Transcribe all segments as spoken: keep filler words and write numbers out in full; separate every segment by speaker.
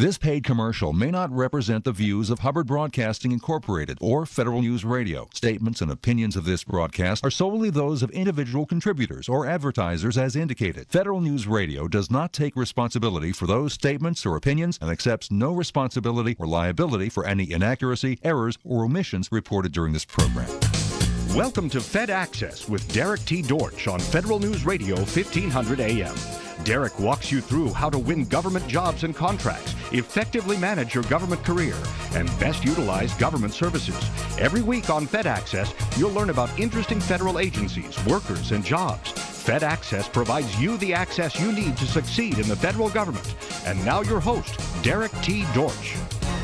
Speaker 1: This paid commercial may not represent the views of Hubbard Broadcasting Incorporated or Federal News Radio. Statements and opinions of this broadcast are solely those of individual contributors or advertisers as indicated. Federal News Radio does not take responsibility for those statements or opinions and accepts no responsibility or liability for any inaccuracy, errors, or omissions reported during this program.
Speaker 2: Welcome to Fed Access with Derek T. Dortch on Federal News Radio fifteen hundred A M. Derek walks you through how to win government jobs and contracts, effectively manage your government career, and best utilize government services. Every week on Fed Access, you'll learn about interesting federal agencies, workers, and jobs. Fed Access provides you the access you need to succeed in the federal government. And now your host, Derek T. Dortch.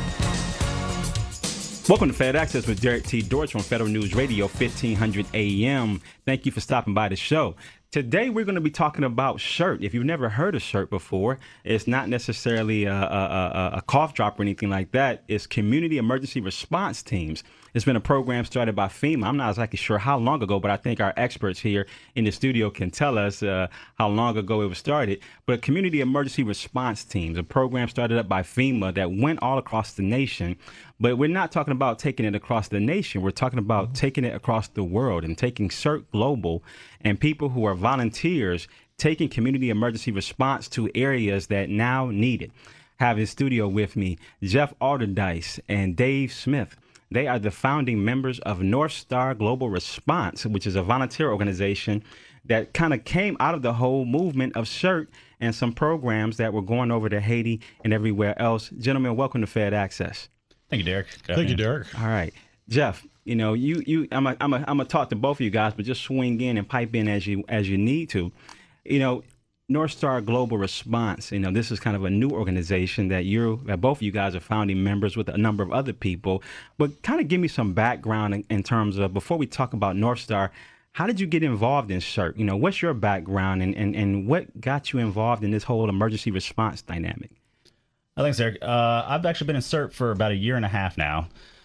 Speaker 3: Welcome to Fed Access with Derek T. Dortch on Federal News Radio fifteen hundred A M. Thank you for stopping by the show. Today, we're going to be talking about SHIRT. If you've never heard of SHIRT before, it's not necessarily a, a, a, a cough drop or anything like that. It's Community Emergency Response Teams. It's been a program started by FEMA. I'm not exactly sure how long ago, but I think our experts here in the studio can tell us uh, how long ago it was started. But Community Emergency Response Teams, a program started up by FEMA that went all across the nation. But we're not talking about taking it across the nation. We're talking about taking it across the world and taking SHIRT Global and people who are volunteers taking community emergency response to areas that now need it. I have in studio with me Jeff Alderdice and Dave Smith. They are the founding members of North Star Global Response, which is a volunteer organization that kind of came out of the whole movement of SHIRT and some programs that were going over to Haiti and everywhere else. Gentlemen, welcome to Fed Access.
Speaker 4: Thank you, Derek. Good
Speaker 5: Thank you, Derek.
Speaker 3: All right. Jeff, you know, you, you, I'm a, I'm a, I'm a talk to both of you guys, but just swing in and pipe in as you, as you need to. You know, North Star Global Response, you know, this is kind of a new organization that you, that both of you guys are founding members with a number of other people. But kind of give me some background in, in terms of, before we talk about North Star, how did you get involved in SHIRT? You know, what's your background and, and, and what got you involved in this whole emergency response dynamic?
Speaker 4: Oh, thanks, Derek. Uh, I've actually been in SHIRT for about a year and a half now.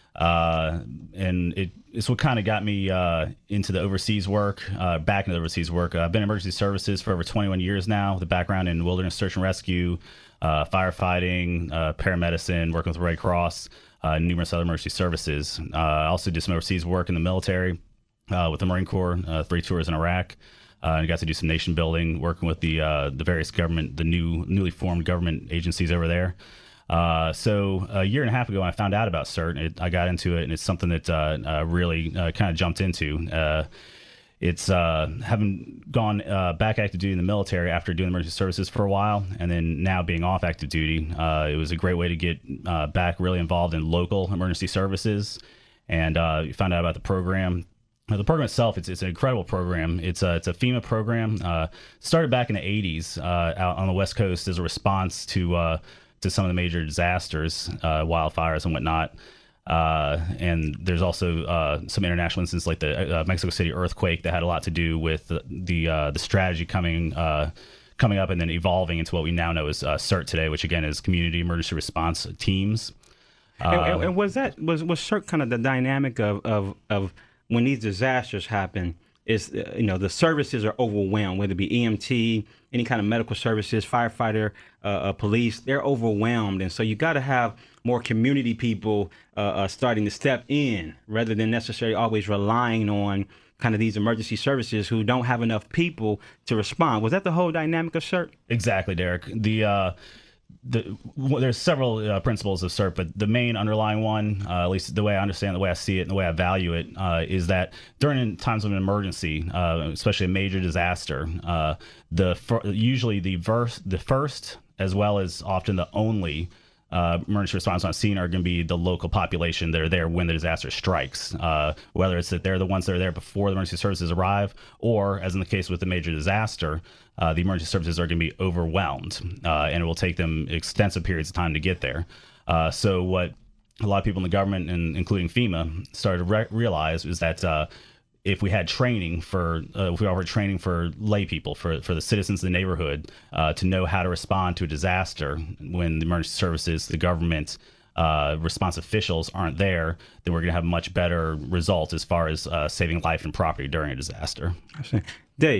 Speaker 4: Uh, and it, it's what kind of got me uh, into the overseas work, uh, back into the overseas work. Uh, I've been in emergency services for over twenty-one years now, with a background in wilderness search and rescue, uh, firefighting, uh, paramedicine, working with the Red Cross, uh, and numerous other emergency services. Uh, I also did some overseas work in the military uh, with the Marine Corps, uh, three tours in Iraq. Uh, and got to do some nation building, working with the uh, the various government, the new newly formed government agencies over there. Uh, so a year and a half ago, when I found out about SHIRT, it, I got into it, and it's something that uh, uh, really uh, kind of jumped into. Uh, it's uh, having gone uh, back active duty in the military after doing emergency services for a while, and then now being off active duty. Uh, it was a great way to get uh, back really involved in local emergency services, and uh, found out about the program. Uh, the program itself, it's it's an incredible program. It's a, it's a FEMA program. Uh, started back in the eighties uh, out on the West Coast as a response to uh, to some of the major disasters, uh, wildfires and whatnot. Uh, and there's also uh, some international instances like the uh, Mexico City earthquake that had a lot to do with the the, uh, the strategy coming uh, coming up and then evolving into what we now know as uh, SHIRT today, which again is Community Emergency Response Teams.
Speaker 3: Uh, and, and, and was that was was SHIRT kind of the dynamic of of of when these disasters happen? Is uh, you know, the services are overwhelmed, whether it be E M T, any kind of medical services, firefighter, uh, uh, police, they're overwhelmed. And so you got to have more community people uh, uh, starting to step in rather than necessarily always relying on kind of these emergency services who don't have enough people to respond. Was that the whole dynamic of SHIRT?
Speaker 4: Exactly, Derek. The uh, The, well, there's several uh, principles of SHIRT, but the main underlying one, uh, at least the way I understand, the way I see it, and the way I value it, uh, is that during times of an emergency, uh, especially a major disaster, uh, the fir- usually the verse, the first, as well as often the only uh, emergency response on scene are going to be the local population that are there when the disaster strikes. Uh, whether it's that they're the ones that are there before the emergency services arrive, or as in the case with the major disaster, Uh, the emergency services are going to be overwhelmed, uh, and it will take them extensive periods of time to get there. Uh, so what a lot of people in the government, and including FEMA, started to re- realize is that uh, if we had training for, uh, if we offered training for lay people, for, for the citizens of the neighborhood, uh, to know how to respond to a disaster when the emergency services, the government, uh, response officials aren't there, then we're going to have much better results as far as uh, saving life and property during a disaster.
Speaker 3: I see. Dave,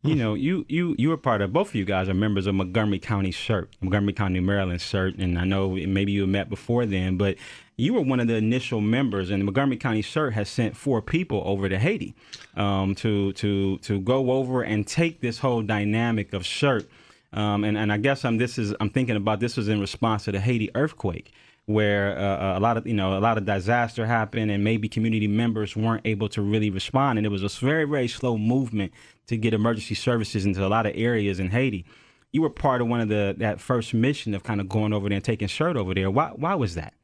Speaker 3: You know, you you you were part of, both of you guys are members of Montgomery County CERT, Montgomery County, Maryland CERT, and I know maybe you met before then, but you were one of the initial members, and Montgomery County CERT has sent four people over to Haiti um, to to to go over and take this whole dynamic of CERT. Um, and, and I guess I'm this is I'm thinking about this was in response to the Haiti earthquake, where uh, a lot of you know a lot of disaster happened, and maybe community members weren't able to really respond, and it was a very very slow movement to get emergency services into a lot of areas in Haiti. You were part of one of the that first mission of kind of going over there and taking CERT over there. Why why was that?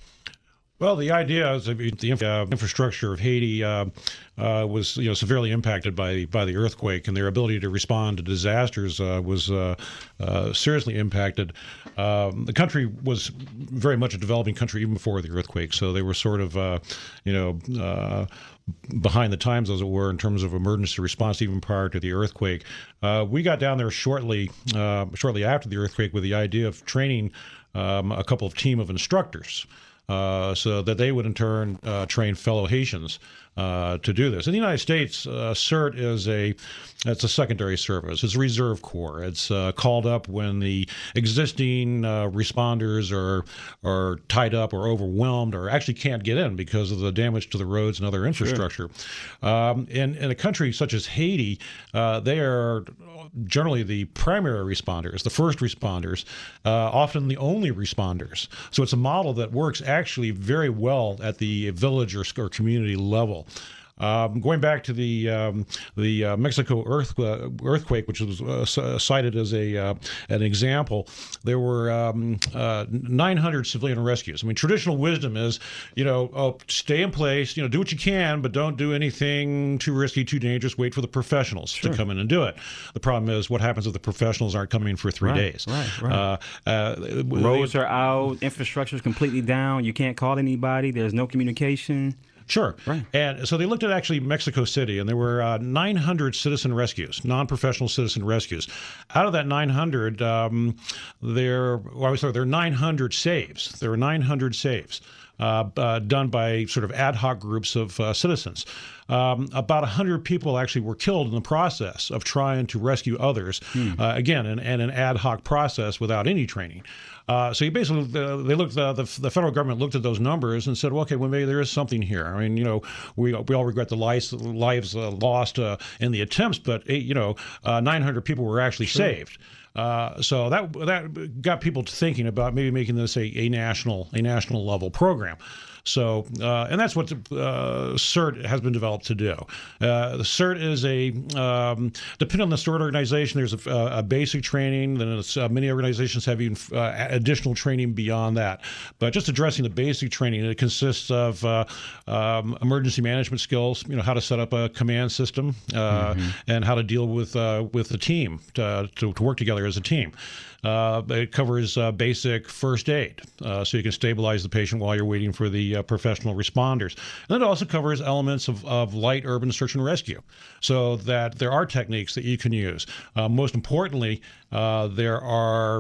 Speaker 5: Well, the idea is that the uh, infrastructure of Haiti uh, uh, was, you know, severely impacted by by the earthquake, and their ability to respond to disasters uh, was uh, uh, seriously impacted. Um, the country was very much a developing country even before the earthquake, so they were sort of, uh, you know, uh, behind the times, as it were, in terms of emergency response, even prior to the earthquake. Uh, we got down there shortly, uh, shortly after the earthquake, with the idea of training um, a couple of team of instructors. Uh, so that they would in turn uh, train fellow Haitians uh, to do this. In the United States, uh, CERT is a it's a secondary service. It's a reserve corps. It's uh, called up when the existing uh, responders are are tied up or overwhelmed or actually can't get in because of the damage to the roads and other infrastructure. Sure. Um, in, in a country such as Haiti, uh, they are generally the primary responders, the first responders, uh, often the only responders. So it's a model that works actually very well at the village or, or community level. Um, going back to the um, the uh, Mexico earth, uh, earthquake, which was uh, cited as a uh, an example, there were um, uh, nine hundred civilian rescues. I mean, traditional wisdom is, you know, oh, stay in place, you know, do what you can, but don't do anything too risky, too dangerous. Wait for the professionals sure. to come in and do it. The problem is, what happens if the professionals aren't coming in for three
Speaker 3: right,
Speaker 5: days?
Speaker 3: Right, right. Uh,
Speaker 5: uh,
Speaker 3: Roads they, are out, infrastructure is completely down. You can't call anybody. There's no communication.
Speaker 5: Sure.
Speaker 3: Right.
Speaker 5: And so they looked at actually Mexico City, and there were uh, nine hundred citizen rescues, non-professional citizen rescues. Out of that nine hundred, um, there, well, I was sorry, there are nine hundred saves. There were nine hundred saves uh, uh, done by sort of ad hoc groups of uh, citizens. Um, about one hundred people actually were killed in the process of trying to rescue others, hmm. uh, again, in, in an ad hoc process without any training. Uh, so you basically, uh, they looked, uh, the, the federal government looked at those numbers and said, well, okay, well, maybe there is something here. I mean, you know, we we all regret the lives, lives uh, lost uh, in the attempts, but, you know, uh, nine hundred people were actually sure. saved. Uh, so that that got people to thinking about maybe making this a, a national a national level program. So, uh, and that's what uh, CERT has been developed to do. Uh, the CERT is a, um, depending on the CERT organization, there's a, a basic training, then it's, uh, many organizations have even uh, additional training beyond that. But just addressing the basic training, it consists of uh, um, emergency management skills, you know, how to set up a command system, uh, mm-hmm. and how to deal with uh, with the team, to, to, to work together as a team. Uh, it covers uh, basic first aid, uh, so you can stabilize the patient while you're waiting for the uh, professional responders. And it also covers elements of, of light urban search and rescue, so that there are techniques that you can use. Uh, most importantly, uh, there are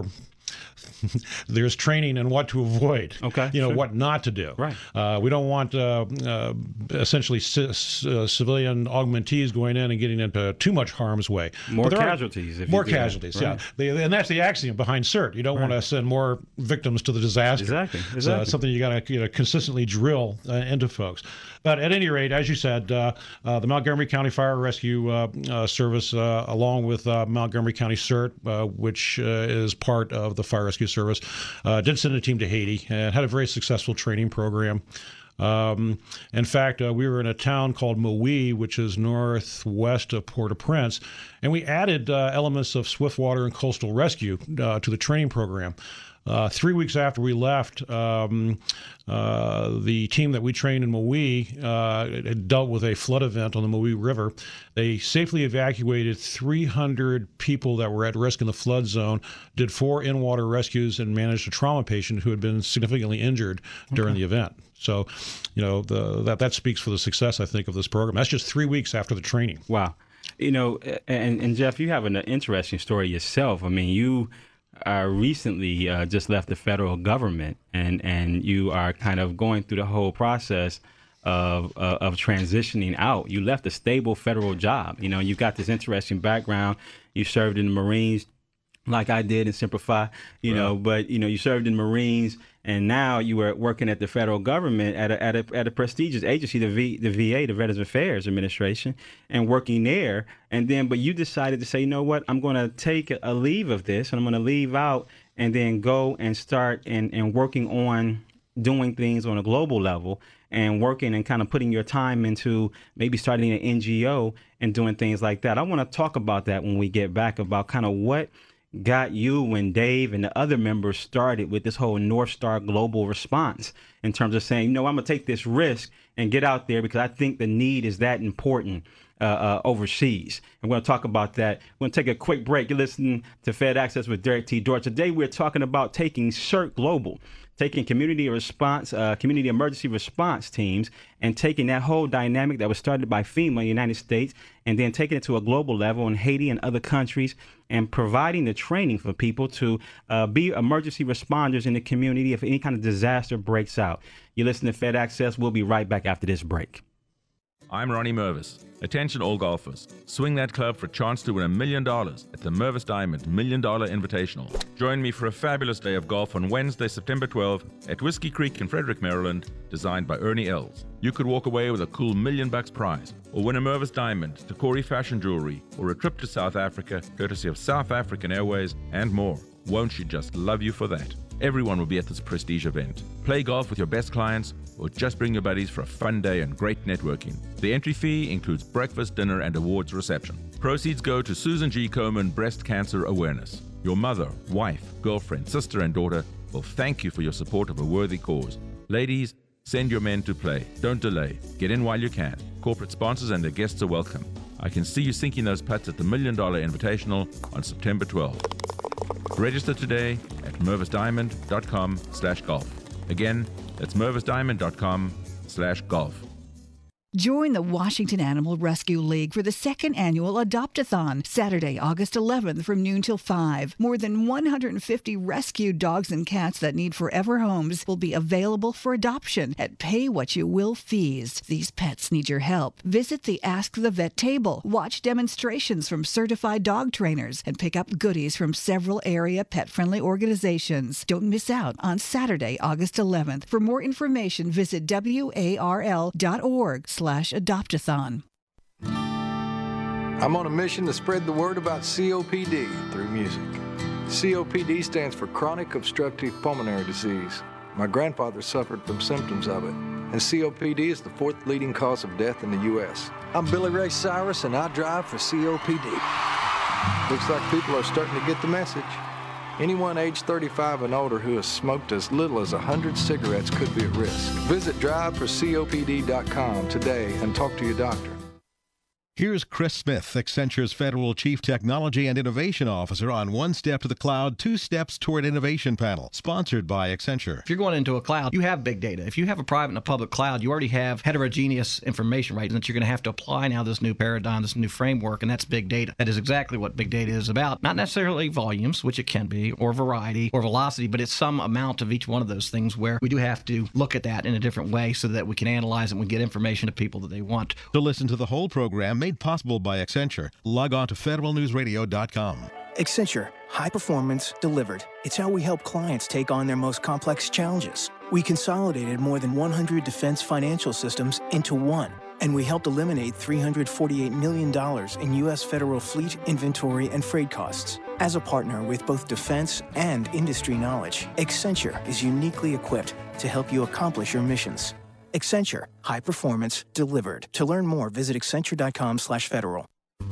Speaker 5: there's training in what to avoid,
Speaker 3: okay,
Speaker 5: you know,
Speaker 3: sure.
Speaker 5: what not to do.
Speaker 3: Right.
Speaker 5: Uh, we don't want uh, uh, essentially c- uh, civilian augmentees going in and getting into too much harm's way.
Speaker 3: More casualties. If
Speaker 5: more
Speaker 3: you do
Speaker 5: casualties,
Speaker 3: that. Right.
Speaker 5: yeah. They, and that's the axiom behind CERT. You don't right. want to send more victims to the disaster.
Speaker 3: Exactly. exactly.
Speaker 5: So it's something you got to you know, consistently drill uh, into folks. But at any rate, as you said, uh, uh, the Montgomery County Fire Rescue uh, uh, Service, uh, along with uh, Montgomery County CERT, uh, which uh, is part of the Fire Rescue Service, uh, did send a team to Haiti and had a very successful training program. Um, in fact, uh, we were in a town called Maui, which is northwest of Port-au-Prince, and we added uh, elements of swiftwater and coastal rescue uh, to the training program. Uh, three weeks after we left, um, uh, the team that we trained in Maui uh, dealt with a flood event on the Maui River. They safely evacuated three hundred people that were at risk in the flood zone, did four in-water rescues, and managed a trauma patient who had been significantly injured during okay. the event. So, you know, the, that, that speaks for the success, I think, of this program. That's just three weeks after the training.
Speaker 3: Wow. You know, and, and Jeff, you have an interesting story yourself. I mean, you... Uh, recently uh, just left the federal government, and, and you are kind of going through the whole process of uh, of transitioning out. You left a stable federal job. You know, you got this interesting background. You served in the Marines, like I did in Simplify, you right. know, but, you know, you served in Marines, and now you were working at the federal government at a, at a, at a prestigious agency, the v, the V A, the Veterans Affairs Administration, and working there. And then, but you decided to say, you know what, I'm going to take a leave of this, and I'm going to leave out and then go and start and, and working on doing things on a global level and working and kind of putting your time into maybe starting an N G O and doing things like that. I want to talk about that when we get back, about kind of what got you and Dave and the other members started with this whole North Star global response in terms of saying, no, I'm going to take this risk and get out there because I think the need is that important uh, uh, overseas. And we're going to talk about that. We're going to take a quick break. You're listening to Fed Access with Derek T. Dortch. Today, we're talking about taking CERT Global, taking community response, uh, community emergency response teams, and taking that whole dynamic that was started by FEMA, United States, and then taking it to a global level in Haiti and other countries, and providing the training for people to uh, be emergency responders in the community if any kind of disaster breaks out. You listen to Fed Access. We'll be right back after this break.
Speaker 6: I'm Ronnie Mervis. Attention all golfers. Swing that club for a chance to win a million dollars at the Mervis Diamond Million Dollar Invitational. Join me for a fabulous day of golf on Wednesday, September twelfth at Whiskey Creek in Frederick, Maryland, designed by Ernie Els. You could walk away with a cool million bucks prize, or win a Mervis Diamond, Tacori fashion jewelry, or a trip to South Africa, courtesy of South African Airways, and more. Won't she just love you for that? Everyone will be at this prestige event. Play golf with your best clients, or just bring your buddies for a fun day and great networking. The entry fee includes breakfast, dinner, and awards reception. Proceeds go to Susan G. Komen Breast Cancer Awareness. Your mother, wife, girlfriend, sister, and daughter will thank you for your support of a worthy cause. Ladies, send your men to play. Don't delay. Get in while you can. Corporate sponsors and their guests are welcome. I can see you sinking those putts at the Million Dollar Invitational on September twelfth. Register today at mervisdiamond.com slash golf. Again, that's mervisdiamond.com slash golf.
Speaker 7: Join the Washington Animal Rescue League for the second annual Adopt-a-thon, Saturday, August eleventh from noon till five. More than one hundred fifty rescued dogs and cats that need forever homes will be available for adoption at pay-what-you-will fees. These pets need your help. Visit the Ask the Vet table, watch demonstrations from certified dog trainers, and pick up goodies from several area pet-friendly organizations. Don't miss out on Saturday, August eleventh. For more information, visit W A R L dot org slash adopt-a-thon.
Speaker 8: I'm on a mission to spread the word about C O P D through music. C O P D stands for chronic obstructive pulmonary disease. My grandfather suffered from symptoms of it, and C O P D is the fourth leading cause of death in the U S I'm Billy Ray Cyrus, and I drive for C O P D. Looks like people are starting to get the message. Anyone age thirty-five and older who has smoked as little as one hundred cigarettes could be at risk. Visit drive for C O P D dot com today and talk to your doctor.
Speaker 9: Here's Chris Smith, Accenture's Federal Chief Technology and Innovation Officer, on One Step to the Cloud, Two Steps Toward Innovation panel, sponsored by Accenture.
Speaker 10: If you're going into a cloud, you have big data. If you have a private and a public cloud, you already have heterogeneous information, right, that you're going to have to apply now this new paradigm, this new framework, and that's big data. That is exactly what big data is about. Not necessarily volumes, which it can be, or variety, or velocity, but it's some amount of each one of those things where we do have to look at that in a different way so that we can analyze it and we get information to people that they want.
Speaker 9: To listen to the whole program, made possible by Accenture, log on to federal news radio dot com.
Speaker 11: Accenture, high performance delivered. It's how we help clients take on their most complex challenges. We consolidated more than one hundred defense financial systems into one, and we helped eliminate three hundred forty-eight million dollars in U S federal fleet, inventory, and freight costs. As a partner with both defense and industry knowledge, Accenture is uniquely equipped to help you accomplish your missions. Accenture, high performance delivered. To learn more, visit accenture dot com slash federal.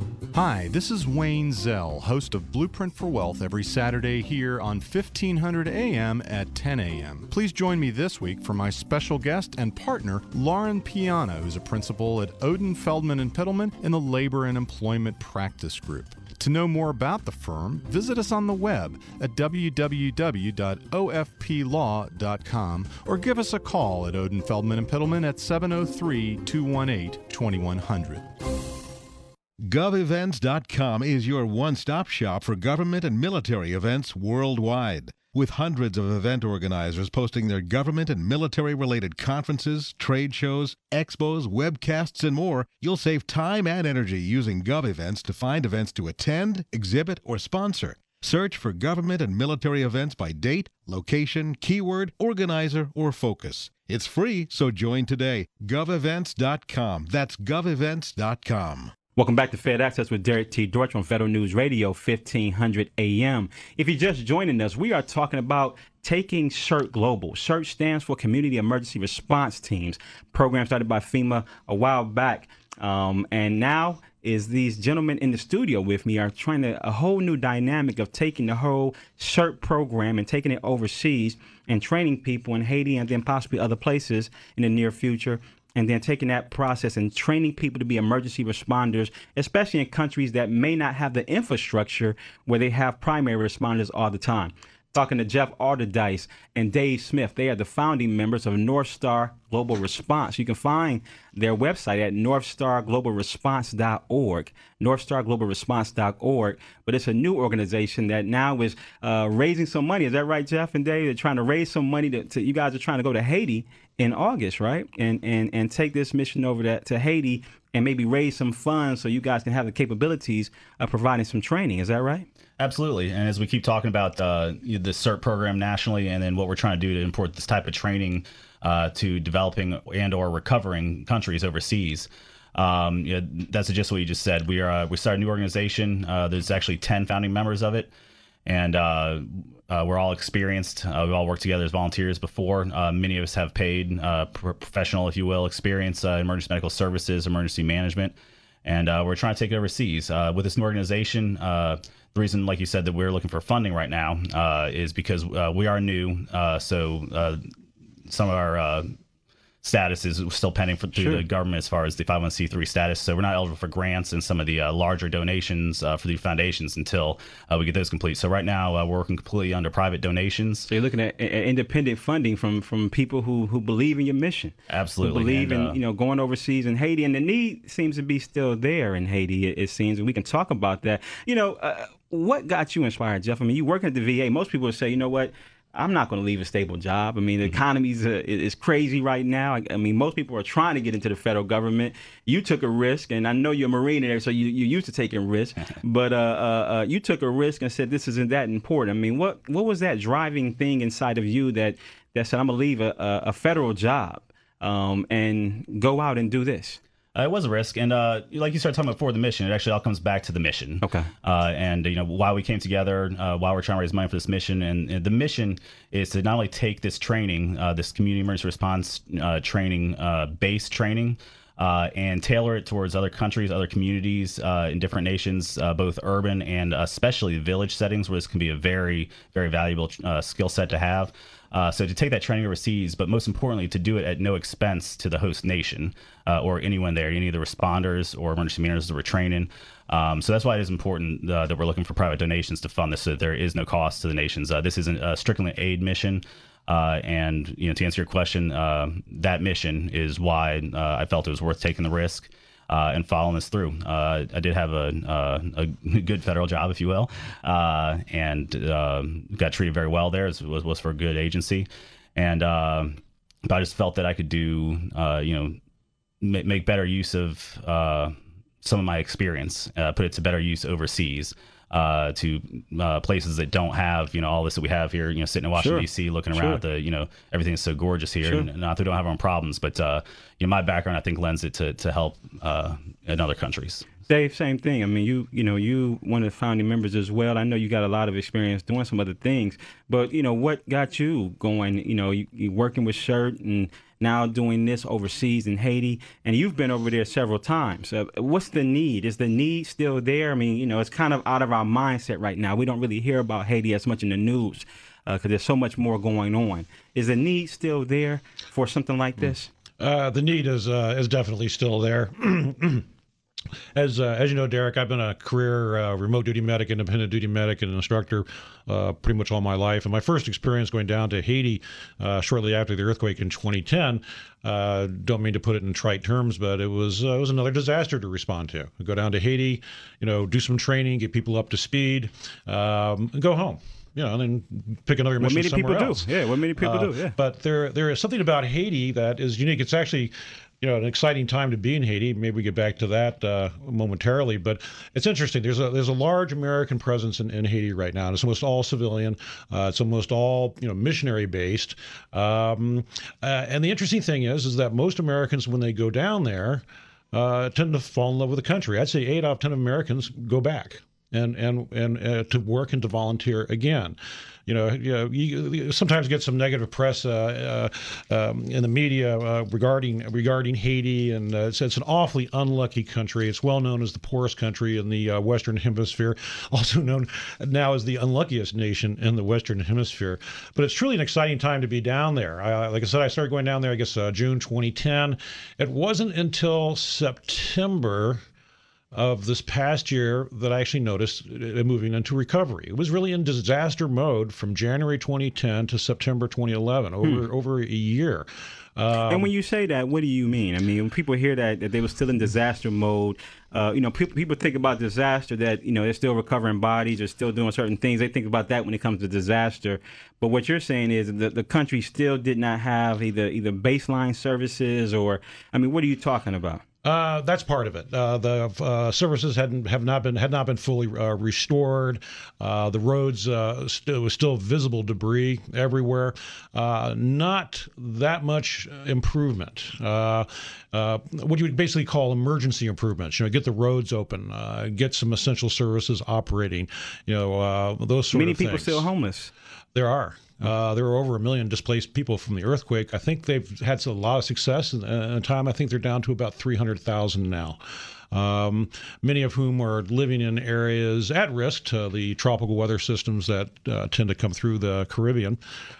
Speaker 12: Hi, this is Wayne Zell, host of Blueprint for Wealth, every Saturday here on fifteen hundred A M at ten A M Please join me this week for my special guest and partner, Lauren Piano, who's a principal at Odin, Feldman and Pittleman in the Labor and Employment Practice Group. To know more about the firm, visit us on the web at w w w dot o f p law dot com or give us a call at Odin, Feldman and Pittleman at seven oh three, two one eight, two one zero zero.
Speaker 9: gov events dot com is your one-stop shop for government and military events worldwide. With hundreds of event organizers posting their government and military-related conferences, trade shows, expos, webcasts, and more, you'll save time and energy using GovEvents to find events to attend, exhibit, or sponsor. Search for government and military events by date, location, keyword, organizer, or focus. It's free, so join today. gov events dot com. That's gov events dot com.
Speaker 3: Welcome back to Fed Access with Derek T. Dortch on Federal News Radio, fifteen hundred A M. If you're just joining us, we are talking about taking CERT Global. CERT stands for Community Emergency Response Teams, program started by FEMA a while back. Um, and now is these gentlemen in the studio with me are trying to a whole new dynamic of taking the whole CERT program and taking it overseas and training people in Haiti and then possibly other places in the near future, and then taking that process and training people to be emergency responders, especially in countries that may not have the infrastructure where they have primary responders all the time. Talking to Jeff Alderdice and Dave Smith. They are the founding members of North Star Global Response. You can find their website at north star global response dot org, north star global response dot org. But it's a new organization that now is uh, raising some money. Is that right, Jeff and Dave? They're trying to raise some money. To, to you guys are trying to go to Haiti in August, right? And and and take this mission over to, to Haiti and maybe raise some funds so you guys can have the capabilities of providing some training. Is that right?
Speaker 4: Absolutely. And as we keep talking about uh, the CERT program nationally, and then what we're trying to do to import this type of training uh, to developing and or recovering countries overseas, um, you know, that's just what you just said. We are uh, we started a new organization. Uh, there's actually ten founding members of it, and uh, uh, we're all experienced. Uh, we've all worked together as volunteers before. Uh, many of us have paid uh, pro- professional, if you will, experience, uh, emergency medical services, emergency management, and uh, we're trying to take it overseas. Uh, with this new organization, uh, the reason, like you said, that we're looking for funding right now uh, is because uh, we are new. Uh, so uh, some of our uh, status is still pending for, through
Speaker 3: Sure.
Speaker 4: the government as far as the five oh one c three status. So we're not eligible for grants and some of the uh, larger donations uh, for the foundations until uh, we get those complete. So right now uh, we're working completely under private donations.
Speaker 3: So you're looking at uh, independent funding from from people who who believe in your mission.
Speaker 4: Absolutely.
Speaker 3: Who believe
Speaker 4: And, uh,
Speaker 3: in, you know, going overseas in Haiti. And the need seems to be still there in Haiti, it, it seems. And we can talk about that. You know, uh, what got you inspired, Jeff? I mean, you working at the V A. Most people would say, you know what? I'm not going to leave a stable job. I mean, the economy is, uh, is crazy right now. I, I mean, most people are trying to get into the federal government. You took a risk, and I know you're a Marine there, so you, you're used to taking risks. But uh, uh, uh, you took a risk and said this isn't that important. I mean, what what was that driving thing inside of you that, that said, I'm going to leave a, a, a federal job um, and go out and do this?
Speaker 4: Uh, it was a risk, and uh, like you started talking about before the mission, it actually all comes back to the mission.
Speaker 3: Okay.
Speaker 4: Uh, and you know why we came together, uh, why we're trying to raise money for this mission, and, and the mission is to not only take this training, uh, this community emergency response uh, training, uh, base training, uh, and tailor it towards other countries, other communities uh, in different nations, uh, both urban and especially village settings, where this can be a very, very valuable uh, skill set to have. Uh, so to take that training overseas, but most importantly, to do it at no expense to the host nation uh, or anyone there, any of the responders or emergency managers that we're training. Um, so that's why it is important uh, that we're looking for private donations to fund this, so that there is no cost to the nations. Uh, this isn't uh, strictly an aid mission. Uh, and, you know, to answer your question, uh, that mission is why uh, I felt it was worth taking the risk. Uh, and following this through. Uh, I did have a, uh, a good federal job, if you will, uh, and uh, got treated very well there. It was, was for a good agency. And uh, but I just felt that I could do, uh, you know, ma- make better use of uh, some of my experience, uh, put it to better use overseas. Uh, to uh, places that don't have, you know, all this that we have here, you know, sitting in Washington,
Speaker 3: Sure.
Speaker 4: D C, looking around
Speaker 3: Sure.
Speaker 4: at the, you know, everything is so gorgeous here.
Speaker 3: Sure.
Speaker 4: And not that we don't have our own problems, but, uh, you know, my background, I think, lends it to, to help uh, in other countries.
Speaker 3: Dave, same thing. I mean, you you know, you one of the founding members as well. I know you got a lot of experience doing some other things, but, you know, what got you going, you know, you, you working with CERT and now doing this overseas in Haiti, and you've been over there several times. Uh, what's the need? Is the need still there? I mean, you know, it's kind of out of our mindset right now. We don't really hear about Haiti as much in the news because uh, there's so much more going on. Is the need still there for something like this?
Speaker 5: Uh, the need is uh, is definitely still there. As uh, as you know, Derek, I've been a career uh, remote duty medic, independent duty medic, and instructor uh, pretty much all my life. And my first experience going down to Haiti uh, shortly after the earthquake in twenty ten, uh, don't mean to put it in trite terms, but it was uh, it was another disaster to respond to. Go down to Haiti, you know, do some training, get people up to speed, um, and go home. you know, and then pick another mission
Speaker 3: what many
Speaker 5: somewhere
Speaker 3: people
Speaker 5: else.
Speaker 3: do. Yeah, what many people
Speaker 5: Uh,
Speaker 3: do. Yeah.
Speaker 5: But there there is something about Haiti that is unique. It's actually, you know, an exciting time to be in Haiti. Maybe we get back to that uh, momentarily, but it's interesting. There's a there's a large American presence in, in Haiti right now. And it's almost all civilian. Uh, it's almost all, you know, missionary based. Um, uh, and the interesting thing is, is that most Americans, when they go down there, uh, tend to fall in love with the country. I'd say eight out of ten Americans go back and and and uh, to work and to volunteer again. You know, you, know, you, you sometimes get some negative press uh, uh, um, in the media uh, regarding regarding Haiti, and uh, it's, it's an awfully unlucky country. It's well known as the poorest country in the uh, Western Hemisphere, also known now as the unluckiest nation in the Western Hemisphere. But it's truly an exciting time to be down there. I, like I said, I started going down there, I guess, uh, June twenty ten. It wasn't until September of this past year that I actually noticed it moving into recovery. It was really in disaster mode from January twenty ten to September twenty eleven, over hmm. over a year. Um,
Speaker 3: and when you say that, what do you mean? I mean, when people hear that, that they were still in disaster mode, uh, you know, people people think about disaster that, you know, they're still recovering bodies or still doing certain things. They think about that when it comes to disaster. But what you're saying is that the country still did not have either either baseline services or, I mean, what are you talking about?
Speaker 5: Uh, that's part of it. Uh, the uh, services hadn't have not been had not been fully uh, restored. Uh, the roads uh, st- was still visible debris everywhere. Uh, not that much improvement. Uh, uh, what you would basically call emergency improvements. You know, get the roads open, uh, get some essential services operating. You know, uh, those sort
Speaker 3: Many
Speaker 5: of things.
Speaker 3: Many people still homeless.
Speaker 5: There are. Uh, there were over a million displaced people from the earthquake. I think they've had a lot of success in, in time. I think they're down to about three hundred thousand now. Um, many of whom are living in areas at risk to the tropical weather systems that uh, tend to come through the Caribbean.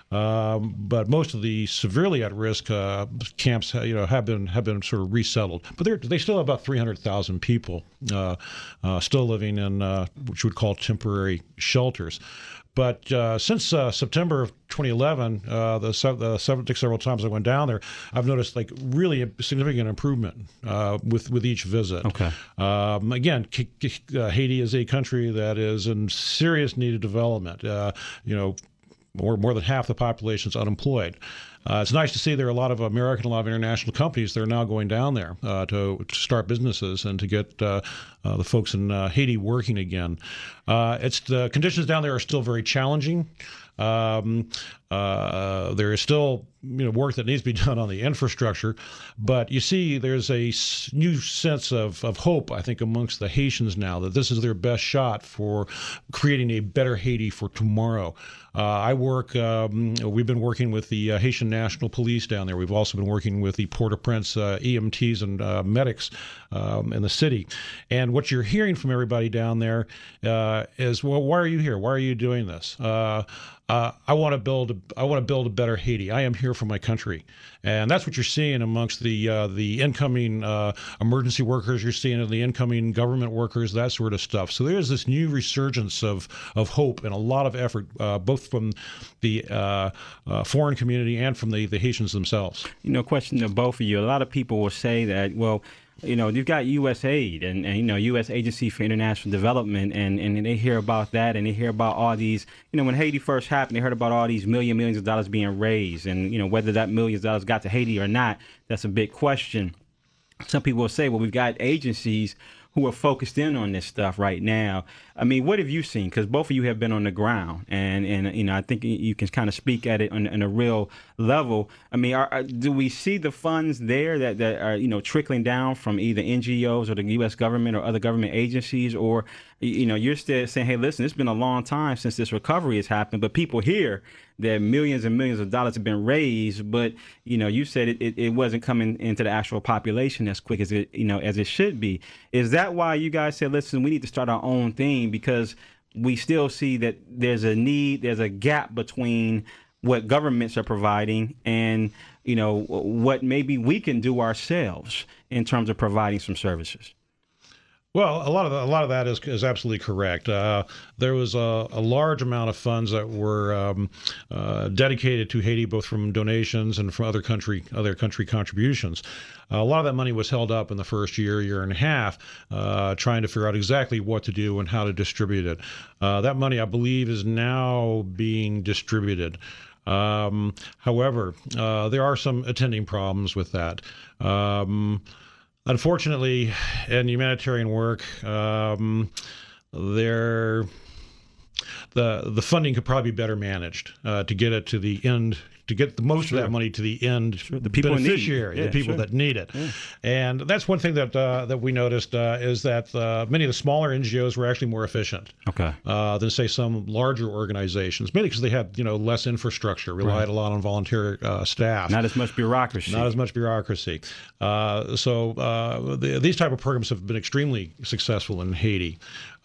Speaker 5: Um, but most of the severely at-risk uh, camps, you know, have been have been sort of resettled. But they they still have about three hundred thousand people uh, uh, still living in uh, what you would call temporary shelters. But uh, since uh, September of twenty eleven, uh, the, the several, several times I went down there, I've noticed like really a significant improvement uh, with with each visit.
Speaker 3: Okay.
Speaker 5: Um, again, K- K- uh, Haiti is a country that is in serious need of development. Uh, you know, more more than half the population is unemployed. Uh, it's nice to see there are a lot of American, a lot of international companies that are now going down there uh, to, to start businesses and to get uh, uh, the folks in uh, Haiti working again. Uh, it's the conditions down there are still very challenging. Um, uh, there is still, you know, work that needs to be done on the infrastructure, but you see there's a s- new sense of, of hope, I think, amongst the Haitians now that this is their best shot for creating a better Haiti for tomorrow. Uh, I work, um, we've been working with the uh, Haitian National Police down there. We've also been working with the Port-au-Prince uh, E M Ts and uh, medics um, in the city. And what you're hearing from everybody down there uh, is, well, why are you here? Why are you doing this? Uh, Uh, I want to build. A, I want to build a better Haiti. I am here for my country, and that's what you're seeing amongst the uh, the incoming uh, emergency workers. You're seeing in the incoming government workers, that sort of stuff. So there's this new resurgence of of hope and a lot of effort, uh, both from the uh, uh, foreign community and from the the Haitians themselves.
Speaker 3: You know, question to both of you. A lot of people will say that, well, you know, you've got U S aid and, and, you know, U S Agency for International Development, and, and they hear about that, and they hear about all these, you know, when Haiti first happened, they heard about all these million, millions of dollars being raised. And, you know, whether that millions of dollars got to Haiti or not, that's a big question. Some people will say, well, we've got agencies who are focused in on this stuff right now. I mean, what have you seen? Because both of you have been on the ground, and, and you know, I think you can kind of speak at it on, on a real level. I mean, are, are, do we see the funds there that, that are, you know, trickling down from either N G Os or the U S government or other government agencies? Or, you know, you're still saying, hey, listen, it's been a long time since this recovery has happened, but people hear that millions and millions of dollars have been raised, but, you know, you said it, it, it wasn't coming into the actual population as quick as it, you know, as it should be. Is that why you guys said, listen, we need to start our own thing? Because we still see that there's a need, there's a gap between what governments are providing and, you know, what maybe we can do ourselves in terms of providing some services.
Speaker 5: Well, a lot of the, a lot of that is is absolutely correct. Uh, there was a, a large amount of funds that were um, uh, dedicated to Haiti, both from donations and from other country other country contributions. Uh, a lot of that money was held up in the first year, year and a half, uh, trying to figure out exactly what to do and how to distribute it. Uh, that money, I believe, is now being distributed. Um, however, uh, there are some attending problems with that. Um, Unfortunately, in humanitarian work, um, there the the funding could probably be better managed uh, to get it to the end, to get the most
Speaker 3: Sure.
Speaker 5: of that money to the end
Speaker 3: Sure. The people in need.
Speaker 5: beneficiary,
Speaker 3: Yeah,
Speaker 5: the people
Speaker 3: sure.
Speaker 5: that need it.
Speaker 3: Yeah.
Speaker 5: And that's one thing that uh, that we noticed uh, is that uh, many of the smaller N G Os were actually more efficient
Speaker 3: Okay.
Speaker 5: uh, than, say, some larger organizations, mainly because they had, you know, less infrastructure, relied
Speaker 3: Right.
Speaker 5: a lot on volunteer uh, staff.
Speaker 3: Not as much bureaucracy.
Speaker 5: Not as much bureaucracy. Uh, so uh, the, these type of programs have been extremely successful in Haiti.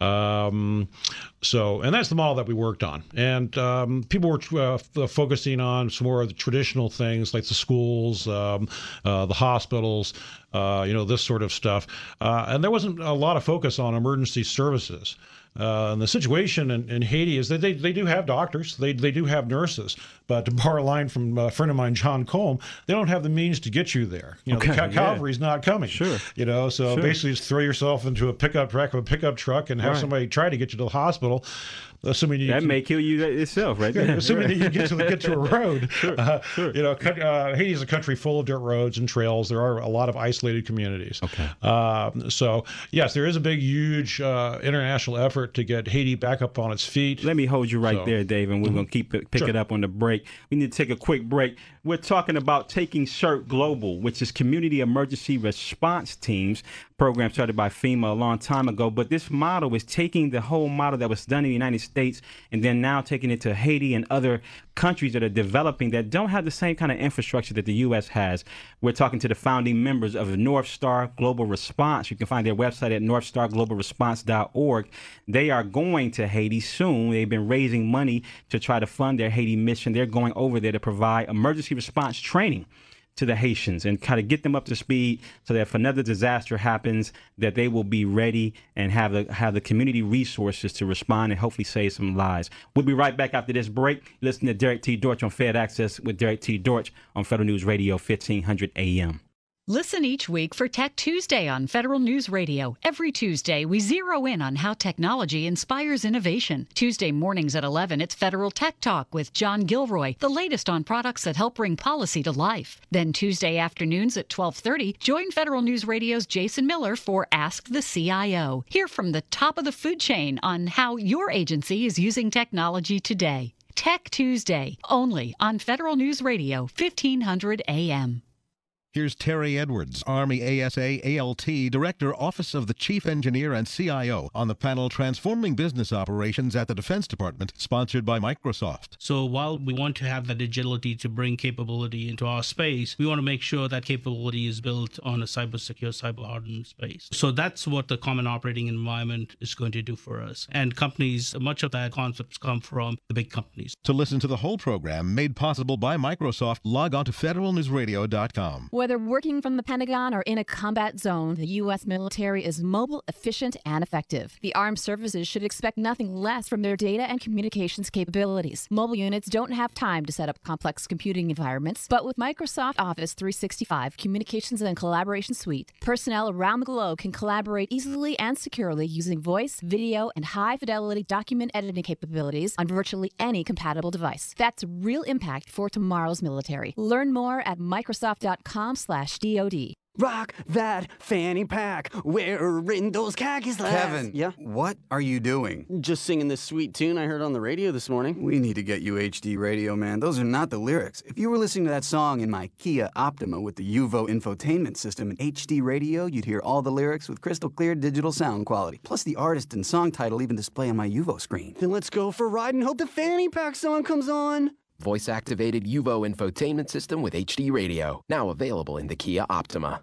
Speaker 5: Um, so, and that's the model that we worked on. And um, people were uh, f- focusing on some more of the traditional things like the schools, um, uh, the hospitals, uh, you know, this sort of stuff. Uh, and there wasn't a lot of focus on emergency services. Uh, and the situation in, in Haiti is that they, they do have doctors, they they do have nurses, but to borrow a line from a friend of mine, John Combe, they don't have the means to get you there. You know,
Speaker 3: Okay,
Speaker 5: the ca-
Speaker 3: yeah.
Speaker 5: cavalry's not coming.
Speaker 3: Sure.
Speaker 5: You know, so
Speaker 3: Sure.
Speaker 5: basically just throw yourself into a pickup truck of a pickup truck and have
Speaker 3: Right.
Speaker 5: somebody try to get you to the hospital. Assuming you
Speaker 3: That
Speaker 5: can-
Speaker 3: may kill you itself, right
Speaker 5: yeah,
Speaker 3: there.
Speaker 5: assuming that you get to get to a road.
Speaker 3: Sure,
Speaker 5: Uh,
Speaker 3: sure.
Speaker 5: You know, co- uh, Haiti is a country full of dirt roads and trails. There are a lot of isolated communities.
Speaker 3: Okay.
Speaker 5: Um, so yes, there is a big, huge uh, international effort to get Haiti back up on its feet.
Speaker 3: Let me hold you right
Speaker 5: So-
Speaker 3: there, Dave, and we're going to keep it, pick
Speaker 5: Sure.
Speaker 3: it up on the break. We need to take a quick break. We're talking about taking CERT Global, which is Community Emergency Response Teams, program started by FEMA a long time ago. But this model is taking the whole model that was done in the United States and then now taking it to Haiti and other countries that are developing that don't have the same kind of infrastructure that the U S has. We're talking to the founding members of North Star Global Response. You can find their website at north star global response dot org. They are going to Haiti soon. They've been raising money to try to fund their Haiti mission. They're going over there to provide emergency response training to the Haitians and kind of get them up to speed so that if another disaster happens, that they will be ready and have the have the community resources to respond and hopefully save some lives. We'll be right back after this break. Listen to Derek T. Dortch on Fed Access with Derek T. Dortch on Federal News Radio, fifteen hundred A M.
Speaker 13: Listen each week for Tech Tuesday on Federal News Radio. Every Tuesday, we zero in on how technology inspires innovation. Tuesday mornings at eleven, it's Federal Tech Talk with John Gilroy, the latest on products that help bring policy to life. Then Tuesday afternoons at twelve thirty, join Federal News Radio's Jason Miller for Ask the C I O. Hear from the top of the food chain on how your agency is using technology today. Tech Tuesday, only on Federal News Radio, fifteen hundred A M.
Speaker 9: Here's Terry Edwards, Army A S A A L T Director, Office of the Chief Engineer and C I O, on the panel Transforming Business Operations at the Defense Department, sponsored by Microsoft.
Speaker 14: So while we want to have that agility to bring capability into our space, we want to make sure that capability is built on a cyber secure, cyber hardened space. So that's what the common operating environment is going to do for us. And companies, much of that concepts come from the big companies.
Speaker 9: To listen to the whole program made possible by Microsoft, log on to federal news radio dot com.
Speaker 15: Whether working from the Pentagon or in a combat zone, the U S military is mobile, efficient, and effective. The armed services should expect nothing less from their data and communications capabilities. Mobile units don't have time to set up complex computing environments, but with Microsoft Office three sixty-five Communications and Collaboration Suite, personnel around the globe can collaborate easily and securely using voice, video, and high-fidelity document editing capabilities on virtually any compatible device. That's real impact for tomorrow's military. Learn more at microsoft dot com slash D O D.
Speaker 16: Rock that fanny pack, wearing those khaki slacks.
Speaker 17: Kevin,
Speaker 16: yeah?
Speaker 17: What are you doing?
Speaker 16: Just singing this sweet tune I heard on the radio this morning.
Speaker 17: We need to get you H D radio, man. Those are not the lyrics. If you were listening to that song in my Kia Optima with the U V O infotainment system and H D radio, you'd hear all the lyrics with crystal clear digital sound quality. Plus the artist and song title even display on my U V O screen.
Speaker 16: Then let's go for a ride and hope the fanny pack song comes on.
Speaker 18: Voice-activated U V O infotainment system with H D radio. Now available in the Kia Optima.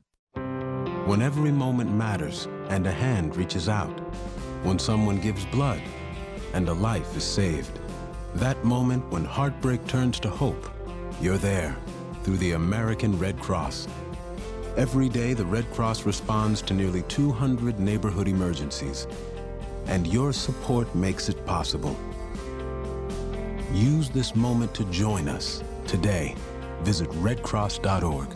Speaker 19: When every moment matters and a hand reaches out. When someone gives blood and a life is saved. That moment when heartbreak turns to hope. You're there through the American Red Cross. Every day, the Red Cross responds to nearly two hundred neighborhood emergencies. And your support makes it possible. Use this moment to join us today. Visit red cross dot org.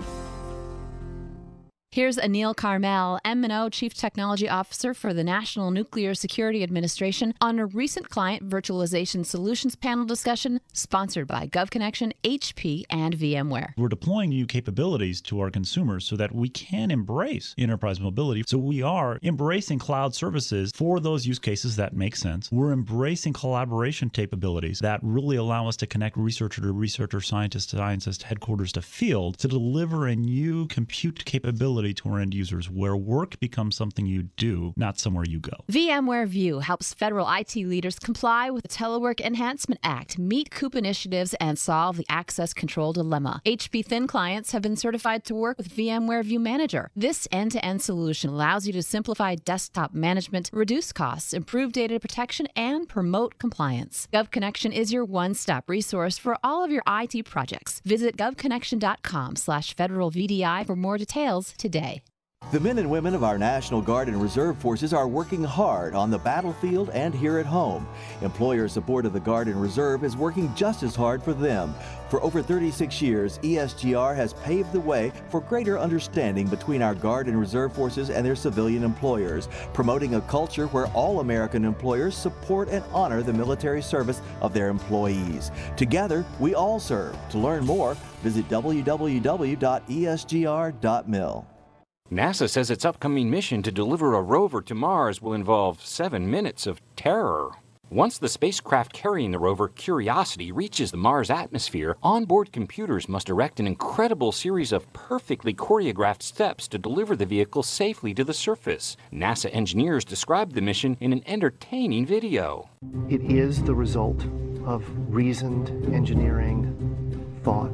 Speaker 15: Here's Anil Karmel, M and O Chief Technology Officer for the National Nuclear Security Administration, on a recent client virtualization solutions panel discussion sponsored by GovConnection, H P, and VMware.
Speaker 20: We're deploying new capabilities to our consumers so that we can embrace enterprise mobility. So we are embracing cloud services for those use cases that make sense. We're embracing collaboration capabilities that really allow us to connect researcher to researcher, scientist to scientist, headquarters to field, to deliver a new compute capability to our end users, where work becomes something you do, not somewhere you go.
Speaker 15: VMware View helps federal I T leaders comply with the Telework Enhancement Act, meet C O O P initiatives, and solve the access control dilemma. H P Thin clients have been certified to work with VMware View Manager. This end-to-end solution allows you to simplify desktop management, reduce costs, improve data protection, and promote compliance. GovConnection is your one-stop resource for all of your I T projects. Visit govconnection.com slash federal VDI for more details today.
Speaker 21: The men and women of our National Guard and Reserve Forces are working hard on the battlefield and here at home. Employer support of the Guard and Reserve is working just as hard for them. For over thirty-six years, E S G R has paved the way for greater understanding between our Guard and Reserve Forces and their civilian employers, promoting a culture where all American employers support and honor the military service of their employees. Together, we all serve. To learn more, visit w w w dot e s g r dot mil.
Speaker 22: NASA says its upcoming mission to deliver a rover to Mars will involve seven minutes of terror. Once the spacecraft carrying the rover Curiosity reaches the Mars atmosphere, onboard computers must erect an incredible series of perfectly choreographed steps to deliver the vehicle safely to the surface. NASA engineers described the mission in an entertaining video.
Speaker 23: It is the result of reasoned engineering, thought,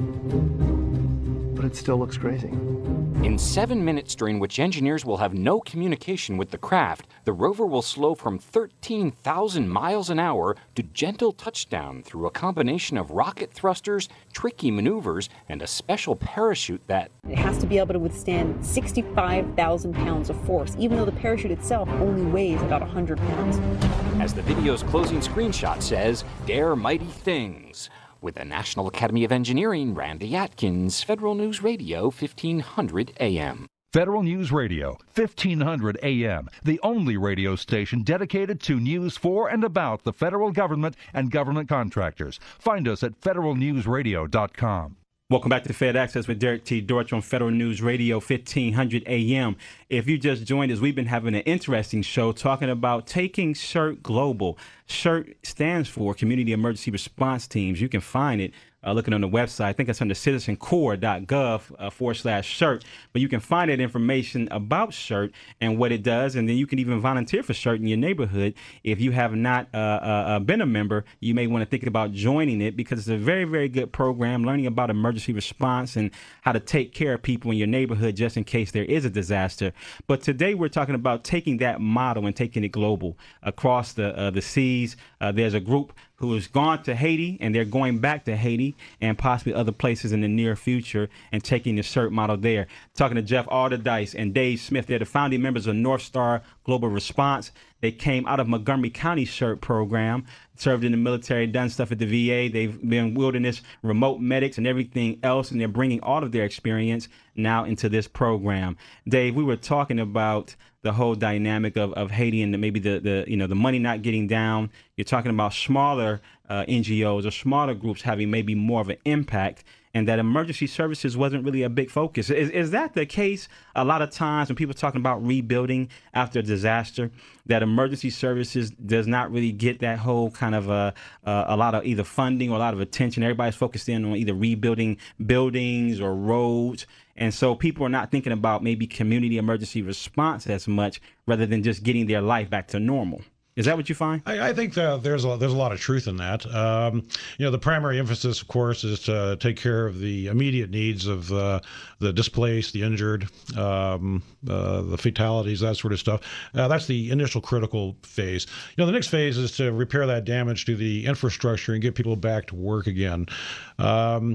Speaker 23: but it still looks crazy.
Speaker 22: In seven minutes, during which engineers will have no communication with the craft, the rover will slow from thirteen thousand miles an hour to gentle touchdown through a combination of rocket thrusters, tricky maneuvers, and a special parachute that...
Speaker 24: It has to be able to withstand sixty-five thousand pounds of force, even though the parachute itself only weighs about one hundred pounds.
Speaker 22: As the video's closing screenshot says, dare mighty things. With the National Academy of Engineering, Randy Atkins, Federal News Radio, fifteen hundred A M.
Speaker 1: Federal News Radio, fifteen hundred A M, the only radio station dedicated to news for and about the federal government and government contractors. Find us at federal news radio dot com.
Speaker 3: Welcome back to Fed Access with Derek T. Dortch on Federal News Radio, fifteen hundred A M. If you just joined us, we've been having an interesting show talking about taking CERT global. CERT stands for Community Emergency Response Teams. You can find it uh, looking on the website. I think it's under citizen corps dot gov uh, forward slash CERT. But you can find that information about CERT and what it does. And then you can even volunteer for CERT in your neighborhood. If you have not uh, uh, been a member, you may want to think about joining it, because it's a very, very good program, learning about emergency response and how to take care of people in your neighborhood just in case there is a disaster. But today we're talking about taking that model and taking it global across the uh, the seas. Uh, there's a group who has gone to Haiti, and they're going back to Haiti and possibly other places in the near future and taking the CERT model there. Talking to Jeff Alderdice and Dave Smith. They're the founding members of North Star Global Response. They came out of Montgomery County CERT program, served in the military, done stuff at the V A. They've been wilderness, remote medics, and everything else, and they're bringing all of their experience now into this program. Dave, we were talking about the whole dynamic of, of Haiti and the, maybe the, the you know the money not getting down. You're talking about smaller uh, N G Os or smaller groups having maybe more of an impact, and that emergency services wasn't really a big focus. Is, is that the case a lot of times when people are talking about rebuilding after a disaster, that emergency services does not really get that whole kind of a, uh, a lot of either funding or a lot of attention? Everybody's focused in on either rebuilding buildings or roads. And so people are not thinking about maybe community emergency response as much, rather than just getting their life back to normal. Is that what you find?
Speaker 5: I, I think that there's a, there's a lot of truth in that. Um, you know, the primary emphasis, of course, is to take care of the immediate needs of uh, the displaced, the injured, um, uh, the fatalities, that sort of stuff. Uh, that's the initial critical phase. You know, the next phase is to repair that damage to the infrastructure and get people back to work again. Um,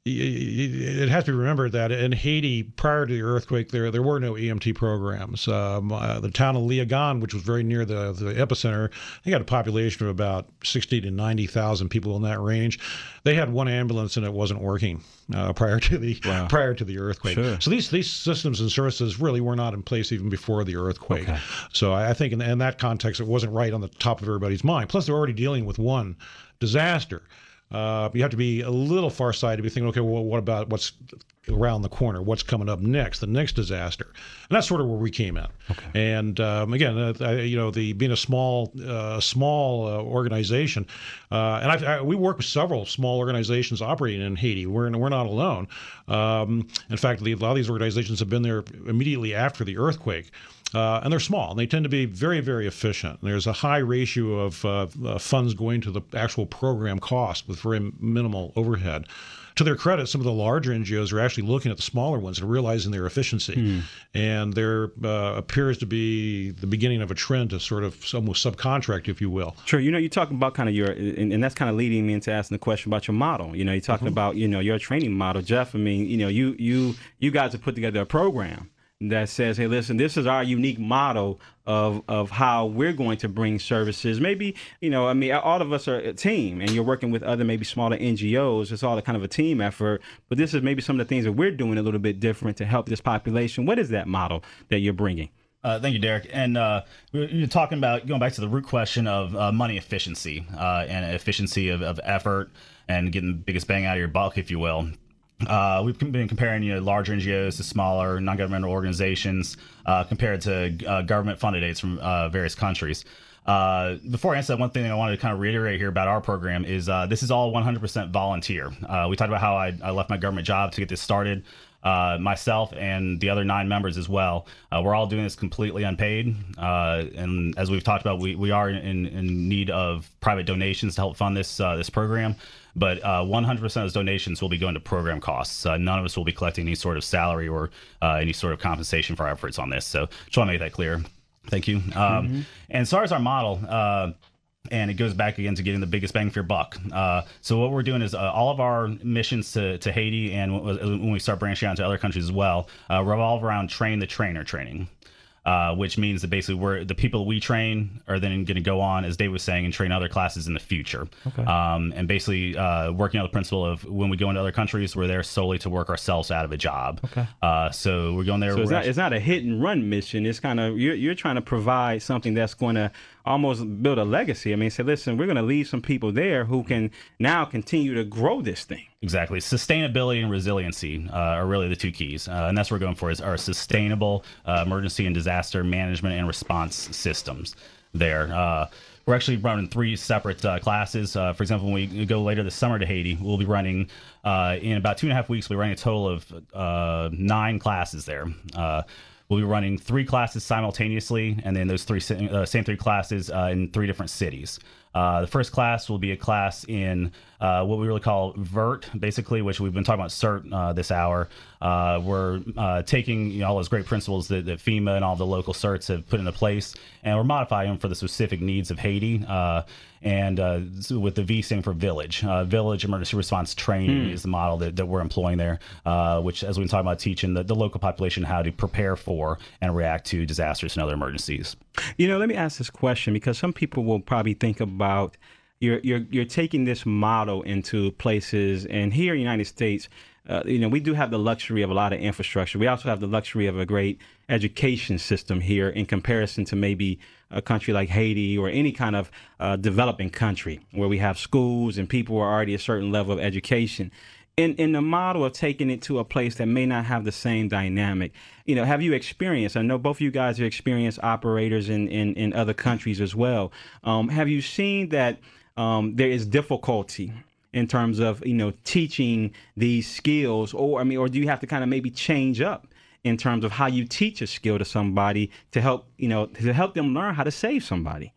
Speaker 5: it has to be remembered that in Haiti, prior to the earthquake, there there were no E M T programs. Um, uh, the town of Léogâne, which was very near the, the epicenter, they had a population of about sixty to ninety thousand people in that range. They had one ambulance and it wasn't working uh, prior to the wow. prior to the earthquake. Sure. So these these systems and services really were not in place even before the earthquake. Okay. So I think in, in that context, it wasn't right on the top of everybody's mind. Plus, they're already dealing with one disaster. Uh, you have to be a little farsighted to be thinking, okay, well, what about what's around the corner? What's coming up next? The next disaster, and that's sort of where we came in. Okay. And um, again, uh, I, you know, the being a small, uh, small uh, organization, uh, and I've, I, we work with several small organizations operating in Haiti. We're we're not alone. Um, in fact, the, a lot of these organizations have been there immediately after the earthquake. Uh, and they're small, and they tend to be very, very efficient. There's a high ratio of uh, uh, funds going to the actual program cost with very minimal overhead. To their credit, some of the larger N G Os are actually looking at the smaller ones and realizing their efficiency. Hmm. And there uh, appears to be the beginning of a trend to sort of almost subcontract, if you will.
Speaker 3: Sure. You know, you're talking about kind of your, and, and that's kind of leading me into asking the question about your model. You know, you're talking mm-hmm. about, you know, your training model. Jeff, I mean, you know, you you you guys have put together a program that says, hey, listen, this is our unique model of of how we're going to bring services. Maybe, you know, I mean, all of us are a team, and you're working with other maybe smaller N G Os. It's all a kind of a team effort. But this is maybe some of the things that we're doing a little bit different to help this population. What is that model that you're bringing?
Speaker 4: Uh, thank you, Derek. And uh, you're talking about going back to the root question of uh, money efficiency uh, and efficiency of, of effort and getting the biggest bang out of your buck, if you will. Uh, we've been comparing, you know, larger N G Os to smaller non-governmental organizations uh, compared to uh, government-funded aids from uh, various countries. Uh, before I answer that, one thing I wanted to kind of reiterate here about our program is uh, this is all one hundred percent volunteer. Uh, we talked about how I, I left my government job to get this started. Uh, myself and the other nine members as well. Uh, we're all doing this completely unpaid. Uh, and as we've talked about, we, we are in, in need of private donations to help fund this uh, this program. But uh, one hundred percent of those donations will be going to program costs. Uh, none of us will be collecting any sort of salary or uh, any sort of compensation for our efforts on this. So just want to make that clear. Thank you. Um, mm-hmm. And as far as our model, uh, and it goes back again to getting the biggest bang for your buck. Uh, so what we're doing is uh, all of our missions to, to Haiti, and when we start branching out to other countries as well, uh, revolve around train the trainer training. Uh, which means that basically we're the people we train are then going to go on, as Dave was saying, and train other classes in the future. Okay. Um, and basically uh, working on the principle of when we go into other countries, we're there solely to work ourselves out of a job. Okay. Uh, so we're going there.
Speaker 3: So it's not, it's not a hit and run mission. It's kind of you're, you're trying to provide something that's going to almost build a legacy. I mean, say, listen, we're going to leave some people there who can now continue to grow this thing.
Speaker 4: Exactly. Sustainability and resiliency uh, are really the two keys. Uh, and that's what we're going for is our sustainable uh, emergency and disaster management and response systems there. Uh, we're actually running three separate uh, classes. Uh, for example, when we go later this summer to Haiti, we'll be running uh, in about two and a half weeks, we'll be running a total of uh, nine classes there. Uh, We'll be running three classes simultaneously, and then those three uh, same three classes uh, in three different cities. Uh, the first class will be a class in uh, what we really call V E R T, basically, which we've been talking about CERT uh, this hour. Uh, we're uh, taking you know, all those great principles that, that FEMA and all the local CERTs have put into place, and we're modifying them for the specific needs of Haiti. Uh, and uh, with the V standing for Village. Uh, Village Emergency Response Training hmm. is the model that, that we're employing there, uh, which, as we've been talking about, teaching the, the local population how to prepare for and react to disasters and other emergencies.
Speaker 3: You know, let me ask this question, because some people will probably think about you're you're you're taking this model into places, and here in the United States, uh, you know, we do have the luxury of a lot of infrastructure. We also have the luxury of a great education system here in comparison to maybe a country like Haiti or any kind of uh, developing country where we have schools and people are already a certain level of education. In in the model of taking it to a place that may not have the same dynamic, you know, have you experienced, I know both of you guys are experienced operators in, in, in other countries as well. Um, have you seen that um, there is difficulty in terms of, you know, teaching these skills, or, I mean, or do you have to kind of maybe change up in terms of how you teach a skill to somebody to help, you know, to help them learn how to save somebody?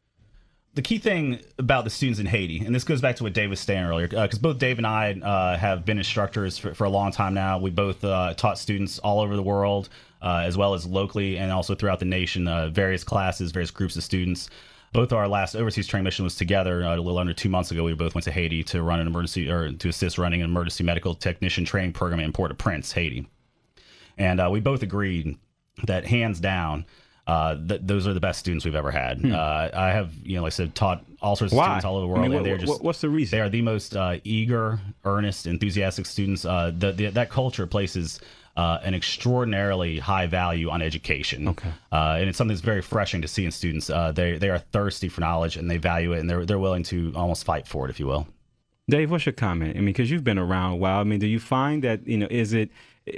Speaker 4: The key thing about the students in Haiti, and this goes back to what Dave was saying earlier, because uh, both Dave and I uh, have been instructors for, for a long time now. We both uh, taught students all over the world, uh, as well as locally and also throughout the nation, uh, various classes, various groups of students. both our last overseas training mission was together uh, a little under two months ago. We both went to Haiti to run an emergency or to assist running an emergency medical technician training program in Port-au-Prince, Haiti. And uh, we both agreed that hands down, uh, th- those are the best students we've ever had. Hmm. Uh, I have, you know, like I said, taught all sorts of
Speaker 3: Why?
Speaker 4: students all over the world.
Speaker 3: I mean,
Speaker 4: and
Speaker 3: what,
Speaker 4: they're just,
Speaker 3: what's the reason?
Speaker 4: They are the most uh, eager, earnest, enthusiastic students. Uh, the, the, that culture places uh, an extraordinarily high value on education.
Speaker 3: Okay.
Speaker 4: Uh, and it's something that's very refreshing to see in students. Uh, they they are thirsty for knowledge, and they value it, and they're they're willing to almost fight for it, if you will.
Speaker 3: Dave, what's your comment? I mean, because you've been around a while. I mean, do you find that, you know, is it,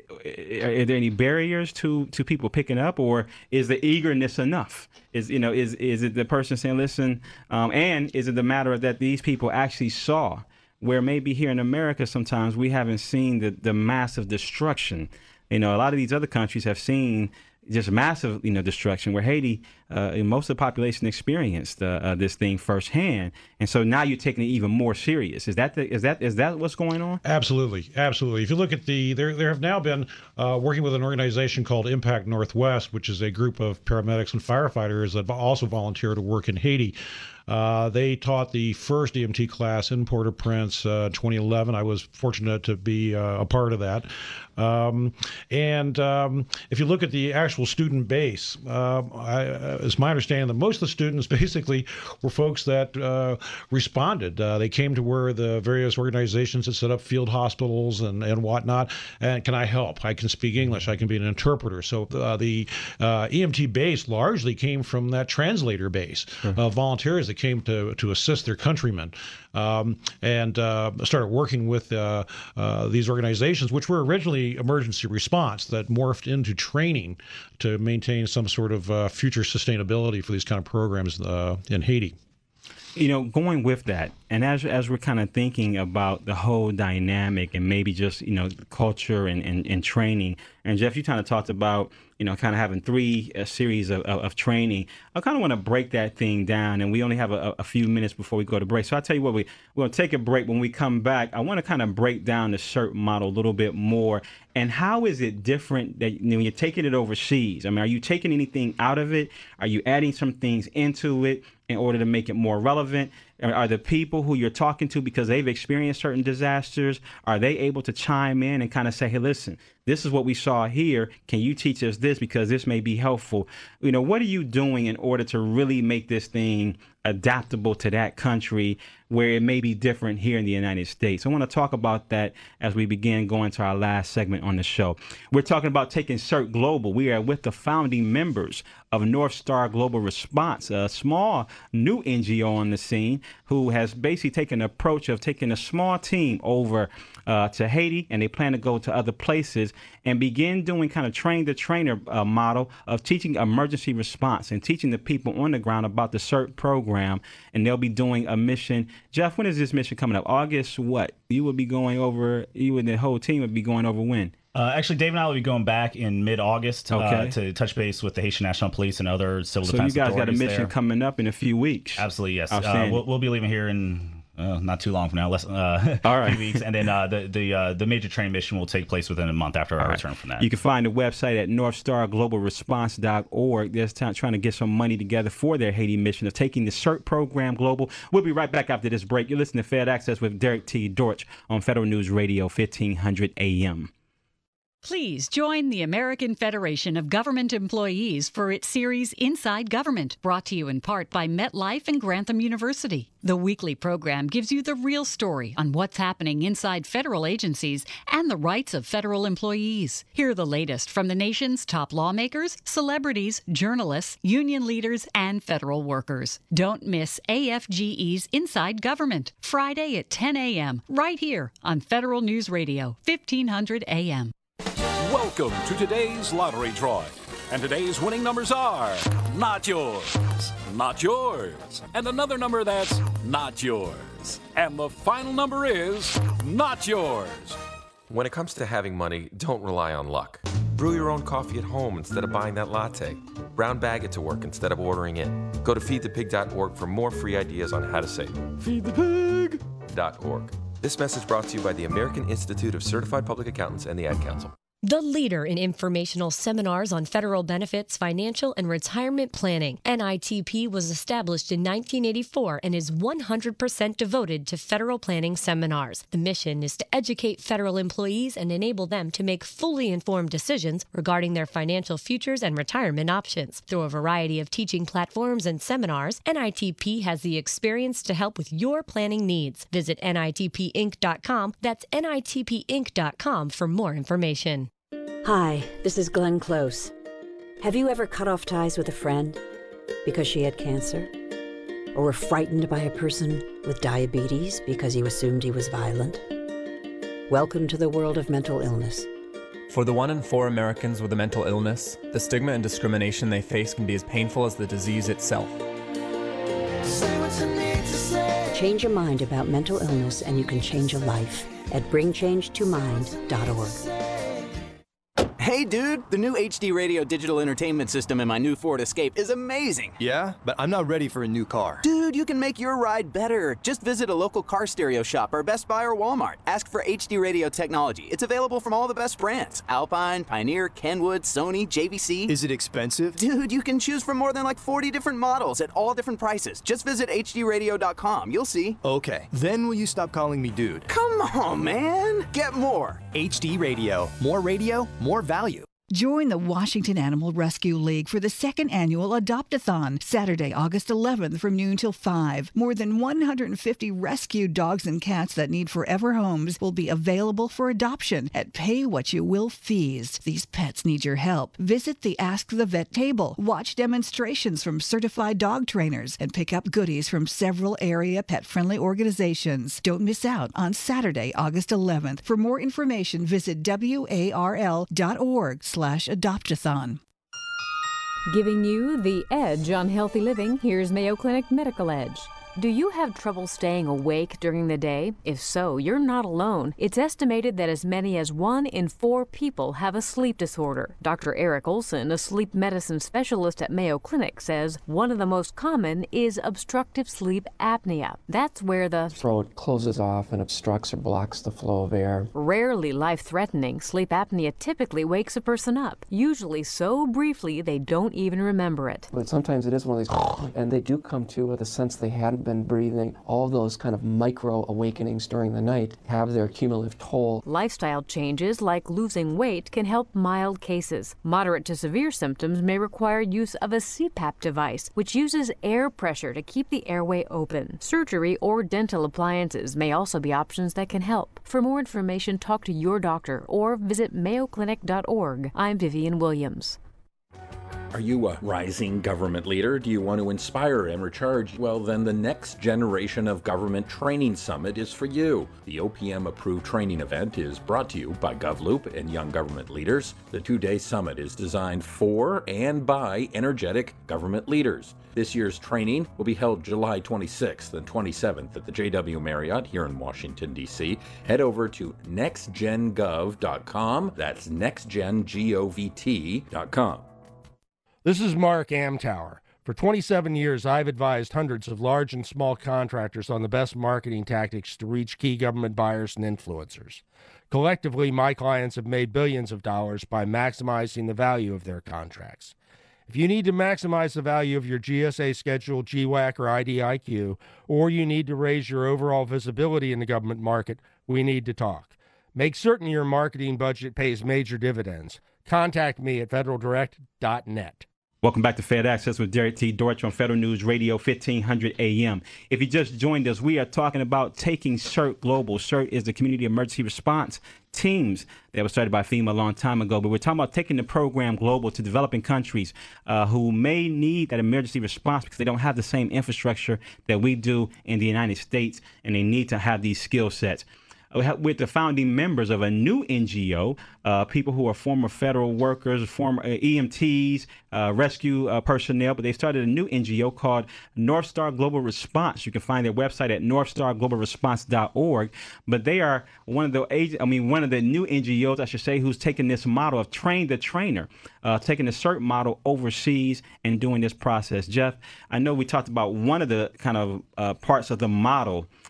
Speaker 3: are there any barriers to, to people picking up, or is the eagerness enough? Is, you know, is is it the person saying, listen, um, and is it the matter that these people actually saw, where maybe here in America sometimes we haven't seen the, the massive destruction? You know, a lot of these other countries have seen just massive, you know, destruction, where Haiti, uh, most of the population experienced uh, uh, this thing firsthand, and so now you're taking it even more serious. Is that the, is that is that what's going on?
Speaker 5: Absolutely, absolutely. If you look at the, there there have now been uh, working with an organization called Impact Northwest, which is a group of paramedics and firefighters that also volunteer to work in Haiti. Uh, they taught the first E M T class in Port-au-Prince uh, twenty eleven. I was fortunate to be uh, a part of that. Um, and um, if you look at the actual student base, uh, I, uh, it's my understanding that most of the students basically were folks that uh, responded. Uh, they came to where the various organizations that set up field hospitals and, and whatnot, and can I help? I can speak English. I can be an interpreter. So uh, the uh, E M T base largely came from that translator base of uh, volunteers that came to, to assist their countrymen. Um, and uh, started working with uh, uh, these organizations, which were originally emergency response, that morphed into training to maintain some sort of uh, future sustainability for these kind of programs uh, in Haiti.
Speaker 3: You know, going with that, and as as we're kind of thinking about the whole dynamic and maybe just, you know, culture and, and, and training, and Jeff, you kind of talked about, you know, kind of having three uh, series of, of, of training. I kind of want to break that thing down, and we only have a, a few minutes before we go to break. So I'll tell you what, we, we're going to take a break. When we come back, I want to kind of break down the CERT model a little bit more, and how is it different that, you know, when you're taking it overseas? I mean, are you taking anything out of it? Are you adding some things into it in order to make it more relevant? Are the people who you're talking to, because they've experienced certain disasters, are they able to chime in and kind of say, hey, listen, this is what we saw here. Can you teach us this, because this may be helpful? You know, what are you doing in order to really make this thing adaptable to that country where it may be different here in the United States? I want to talk about that as we begin going to our last segment on the show. We're talking about taking CERT Global. We are with the founding members of North Star Global Response, a small new N G O on the scene who has basically taken an approach of taking a small team over uh, to Haiti, and they plan to go to other places and begin doing kind of train the trainer uh, model of teaching emergency response and teaching the people on the ground about the CERT program. And they'll be doing a mission. Jeff, when is this mission coming up? August what? You will be going over, you and the whole team would be going over when?
Speaker 4: Uh, actually, Dave and I will be going back in mid-August
Speaker 3: okay.
Speaker 4: uh, to touch base with the Haitian National Police and other civil
Speaker 3: so
Speaker 4: defense authorities. So
Speaker 3: you guys got a mission
Speaker 4: there.
Speaker 3: coming up in a few weeks.
Speaker 4: Absolutely, yes. Uh, we'll, we'll be leaving here in uh, not too long from now, less uh,
Speaker 3: All right.
Speaker 4: a few weeks, and then uh, the the uh, the major training mission will take place within a month after
Speaker 3: All
Speaker 4: our
Speaker 3: right.
Speaker 4: return from that.
Speaker 3: You can find the website at north star global response dot org. They're t- trying to get some money together for their Haiti mission of taking the CERT program global. We'll be right back after this break. You're listening to Fed Access with Derek T. Dortch on Federal News Radio, fifteen hundred A M.
Speaker 13: Please join the American Federation of Government Employees for its series Inside Government, brought to you in part by MetLife and Grantham University. The weekly program gives you the real story on what's happening inside federal agencies and the rights of federal employees. Hear the latest from the nation's top lawmakers, celebrities, journalists, union leaders, and federal workers. Don't miss A F G E's Inside Government, Friday at ten a.m., right here on Federal News Radio, fifteen hundred A M.
Speaker 2: Welcome to today's lottery drawing. And today's winning numbers are not yours, not yours, and another number that's not yours. And the final number is not yours.
Speaker 6: When it comes to having money, don't rely on luck. Brew your own coffee at home instead of buying that latte. Brown bag it to work instead of ordering it. Go to feed the pig dot org for more free ideas on how to save. feed the pig dot org. This message brought to you by the American Institute of Certified Public Accountants and the Ad Council.
Speaker 7: The leader in informational seminars on federal benefits, financial, and retirement planning. N I T P was established in nineteen eighty-four and is one hundred percent devoted to federal planning seminars. The mission is to educate federal employees and enable them to make fully informed decisions regarding their financial futures and retirement options. Through a variety of teaching platforms and seminars, N I T P has the experience to help with your planning needs. Visit N I T P Inc dot com. That's N I T P Inc dot com for more information.
Speaker 8: Hi, this is Glenn Close. Have you ever cut off ties with a friend because she had cancer? Or were frightened by a person with diabetes because you assumed he was violent? Welcome to the world of mental illness.
Speaker 10: For the one in four Americans with a mental illness, the stigma and discrimination they face can be as painful as the disease itself.
Speaker 8: Change your mind about mental illness and you can change a life at bring change to mind dot org.
Speaker 17: Hey dude, the new H D Radio digital entertainment system in my new Ford Escape is amazing.
Speaker 11: Yeah, but I'm not ready for a new car.
Speaker 17: Dude, you can make your ride better. Just visit a local car stereo shop or Best Buy or Walmart. Ask for H D Radio technology. It's available from all the best brands. Alpine, Pioneer, Kenwood, Sony, J V C.
Speaker 11: Is it expensive?
Speaker 17: Dude, you can choose from more than like forty different models at all different prices. Just visit H D radio dot com. You'll see.
Speaker 11: Okay, then will you stop calling me dude?
Speaker 17: Come on, man. Get more.
Speaker 11: H D Radio. More radio, more value.
Speaker 25: Join the Washington Animal Rescue League for the second annual Adopt-a-thon, Saturday, August eleventh from noon till five. More than one hundred fifty rescued dogs and cats that need forever homes will be available for adoption at pay-what-you-will fees. These pets need your help. Visit the Ask the Vet table, watch demonstrations from certified dog trainers, and pick up goodies from several area pet-friendly organizations. Don't miss out on Saturday, August eleventh. For more information, visit W A R L dot org slash adopt-a-thon.
Speaker 26: Giving you the edge on healthy living, here's Mayo Clinic Medical Edge. Do you have trouble staying awake during the day? If so, you're not alone. It's estimated that as many as one in four people have a sleep disorder. Doctor Eric Olson, a sleep medicine specialist at Mayo Clinic, says one of the most common is obstructive sleep apnea. That's where the
Speaker 27: throat closes off and obstructs or blocks the flow of air.
Speaker 26: Rarely life-threatening, sleep apnea typically wakes a person up, usually so briefly they don't even remember it.
Speaker 27: But sometimes it is one of these, and they do come to with a sense they hadn't been breathing. All those kind of micro awakenings during the night have their cumulative toll.
Speaker 26: Lifestyle changes like losing weight can help mild cases. Moderate to severe symptoms may require use of a C PAP device, which uses air pressure to keep the airway open. Surgery or dental appliances may also be options that can help. For more information, talk to your doctor or visit mayo clinic dot org. I'm Vivian Williams.
Speaker 28: Are you a rising government leader? Do you want to inspire and recharge? Well, then the next generation of Government Training Summit is for you. The O P M-approved training event is brought to you by GovLoop and Young Government Leaders. The two-day summit is designed for and by energetic government leaders. This year's training will be held July twenty-sixth and twenty-seventh at the J W Marriott here in Washington, D C. Head over to next gen gov dot com. That's next gen govt dot com.
Speaker 29: This is Mark Amtower. For twenty-seven years, I've advised hundreds of large and small contractors on the best marketing tactics to reach key government buyers and influencers. Collectively, my clients have made billions of dollars by maximizing the value of their contracts. If you need to maximize the value of your G S A schedule, G WAC, or I D I Q, or you need to raise your overall visibility in the government market, we need to talk. Make certain your marketing budget pays major dividends. Contact me at federal direct dot net.
Speaker 3: Welcome back to Fed Access with Derek T. Dortch on Federal News Radio fifteen hundred A M. If you just joined us, we are talking about taking CERT global. CERT is the Community Emergency Response Teams that was started by FEMA a long time ago. But we're talking about taking the program global to developing countries uh, who may need that emergency response because they don't have the same infrastructure that we do in the United States, and they need to have these skill sets. With the founding members of a new N G O, uh, people who are former federal workers, former uh, E M Ts, uh, rescue uh, personnel, but they started a new N G O called North Star Global Response. You can find their website at north star global response dot org. But they are one of the, I mean, one of the new N G Os, I should say, who's taken this model of train the trainer, uh, taking the CERT model overseas and doing this process. Jeff, I know we talked about one of the kind of uh, parts of the model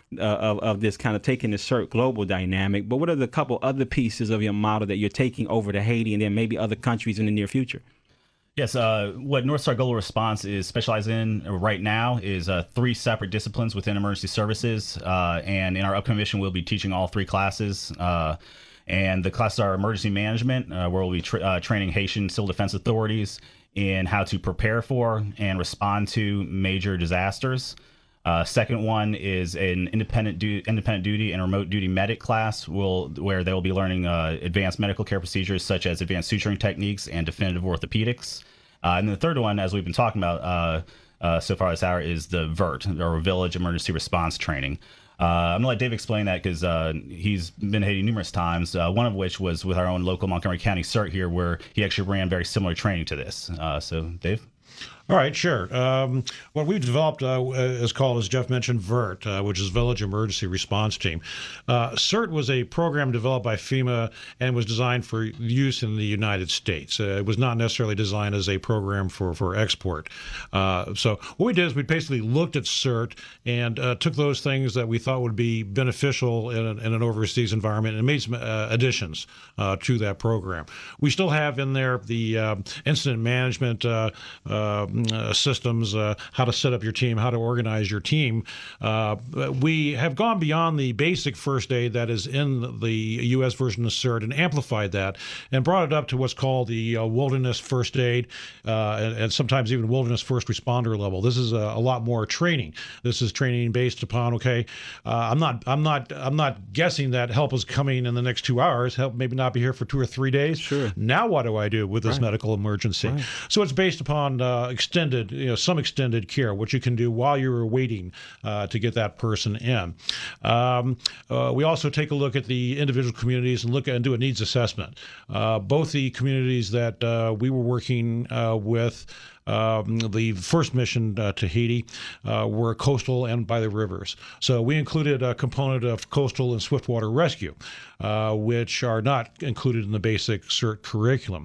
Speaker 3: uh, of, of this kind of taking the CERT global dynamic. But what are the couple other pieces of your model that you're taking over to Haiti and then maybe other countries in the near future?
Speaker 4: Yes, uh, what North Star Global Response is specialized in right now is uh, three separate disciplines within emergency services. Uh, and in our upcoming mission, we'll be teaching all three classes. Uh, and the classes are emergency management, uh, where we'll be tra- uh, training Haitian civil defense authorities in how to prepare for and respond to major disasters. Uh, second one is an independent du- independent duty and remote duty medic class, will where they will be learning uh, advanced medical care procedures such as advanced suturing techniques and definitive orthopedics. Uh, and the third one, as we've been talking about uh, uh, so far this hour, is the V E R T, or Village Emergency Response Training. Uh, I'm going to let Dave explain that because uh, he's been to Haiti numerous times, uh, one of which was with our own local Montgomery County CERT here, where he actually ran very similar training to this. Uh, so, Dave?
Speaker 5: All right, sure. Um, what we've developed uh, is called, as Jeff mentioned, V E R T, uh, which is Village Emergency Response Team. Uh, CERT was a program developed by FEMA and was designed for use in the United States. Uh, it was not necessarily designed as a program for, for export. Uh, so what we did is we basically looked at CERT and uh, took those things that we thought would be beneficial in an, in an overseas environment and made some uh, additions uh, to that program. We still have in there the uh, incident management uh, uh, Uh, systems, uh, how to set up your team, how to organize your team. Uh, we have gone beyond the basic first aid that is in the U S version of CERT and amplified that and brought it up to what's called the uh, wilderness first aid uh, and, and sometimes even wilderness first responder level. This is a, a lot more training. This is training based upon, okay, uh, I'm not, I'm not, I'm not guessing that help is coming in the next two hours. Help maybe not be here for two or three days.
Speaker 3: Sure.
Speaker 5: Now what do I do with this
Speaker 3: Right.
Speaker 5: medical emergency?
Speaker 3: Right.
Speaker 5: So it's based upon uh, extended, you know, some extended care, what you can do while you're waiting uh, to get that person in. Um, uh, we also take a look at the individual communities and look at and do a needs assessment. Uh, both the communities that uh, we were working uh, with. Um, the first mission uh, to Haiti uh, were coastal and by the rivers. So we included a component of coastal and swiftwater rescue, uh, which are not included in the basic CERT curriculum.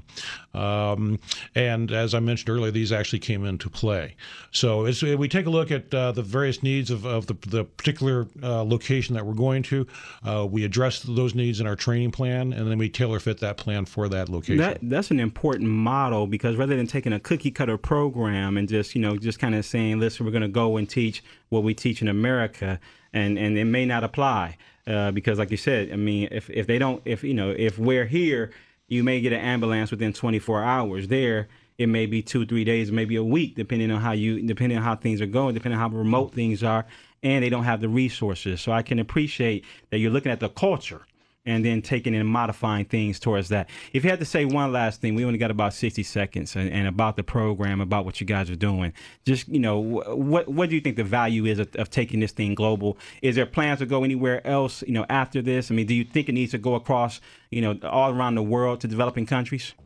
Speaker 5: Um, and as I mentioned earlier, these actually came into play. So as we take a look at uh, the various needs of, of the, the particular uh, location that we're going to, uh, we address those needs in our training plan, and then we tailor fit that plan for that location.
Speaker 3: That, that's an important model, because rather than taking a cookie cutter program and just, you know, just kind of saying, listen, we're going to go and teach what we teach in America, and, and it may not apply uh, because, like you said, I mean, if, if they don't, if, you know, if we're here, you may get an ambulance within twenty-four hours. There, it may be two, three days, maybe a week, depending on how you, depending on how things are going, depending on how remote things are, and they don't have the resources. So I can appreciate that you're looking at the culture and then taking and modifying things towards that. If you had to say one last thing, we only got about sixty seconds, and, and about the program, about what you guys are doing. Just, you know, what what do you think the value is of, of taking this thing global? Is there plans to go anywhere else, you know, after this? I mean, do you think it needs to go across, you know, all around the world to developing countries?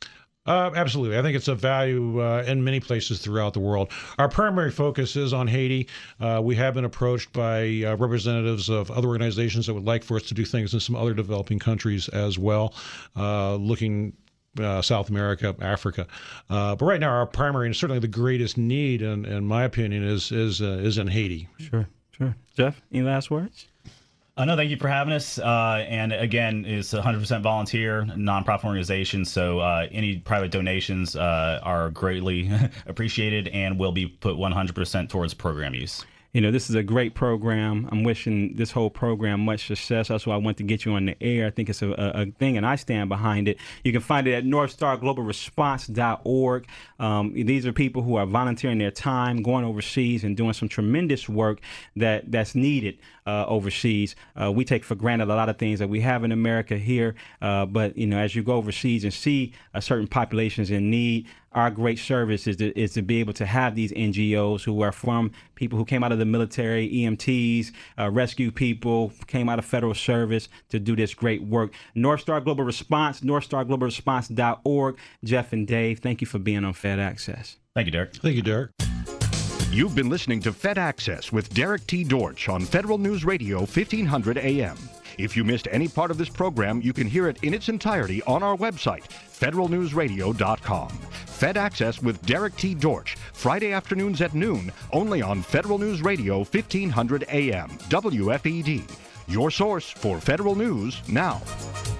Speaker 5: Uh, absolutely. I think it's a value uh, in many places throughout the world. Our primary focus is on Haiti. Uh, we have been approached by uh, representatives of other organizations that would like for us to do things in some other developing countries as well, uh, looking Uh, South America, Africa, uh, but right now our primary and certainly the greatest need, in, in my opinion, is is uh, is in Haiti.
Speaker 3: Sure, sure. Jeff, any last words?
Speaker 4: Uh, no, thank you for having us. Uh, and again, it's one hundred percent volunteer, nonprofit organization. So uh, any private donations uh, are greatly appreciated and will be put one hundred percent towards program use.
Speaker 3: You know, this is a great program. I'm wishing this whole program much success. That's why I want to get you on the air. I think it's a, a, a thing, and I stand behind it. You can find it at north star global response dot org. Um, these are people who are volunteering their time, going overseas, and doing some tremendous work that, that's needed uh, overseas. Uh, we take for granted a lot of things that we have in America here, uh, but, you know, as you go overseas and see uh, certain populations in need, our great service is to, is to be able to have these N G Os who are from people who came out of the military, E M Ts, uh, rescue people, came out of federal service to do this great work. North Star Global Response, north star global response dot org. Jeff and Dave, thank you for being on Fed Access.
Speaker 4: Thank you, Derek.
Speaker 5: Thank you, Derek.
Speaker 9: You've been listening to Fed Access with Derek T. Dortch on Federal News Radio fifteen hundred A M. If you missed any part of this program, you can hear it in its entirety on our website, federal news radio dot com. Fed Access with Derek T. Dortch, Friday afternoons at noon, only on Federal News Radio, fifteen hundred A M, W F E D. Your source for federal news now.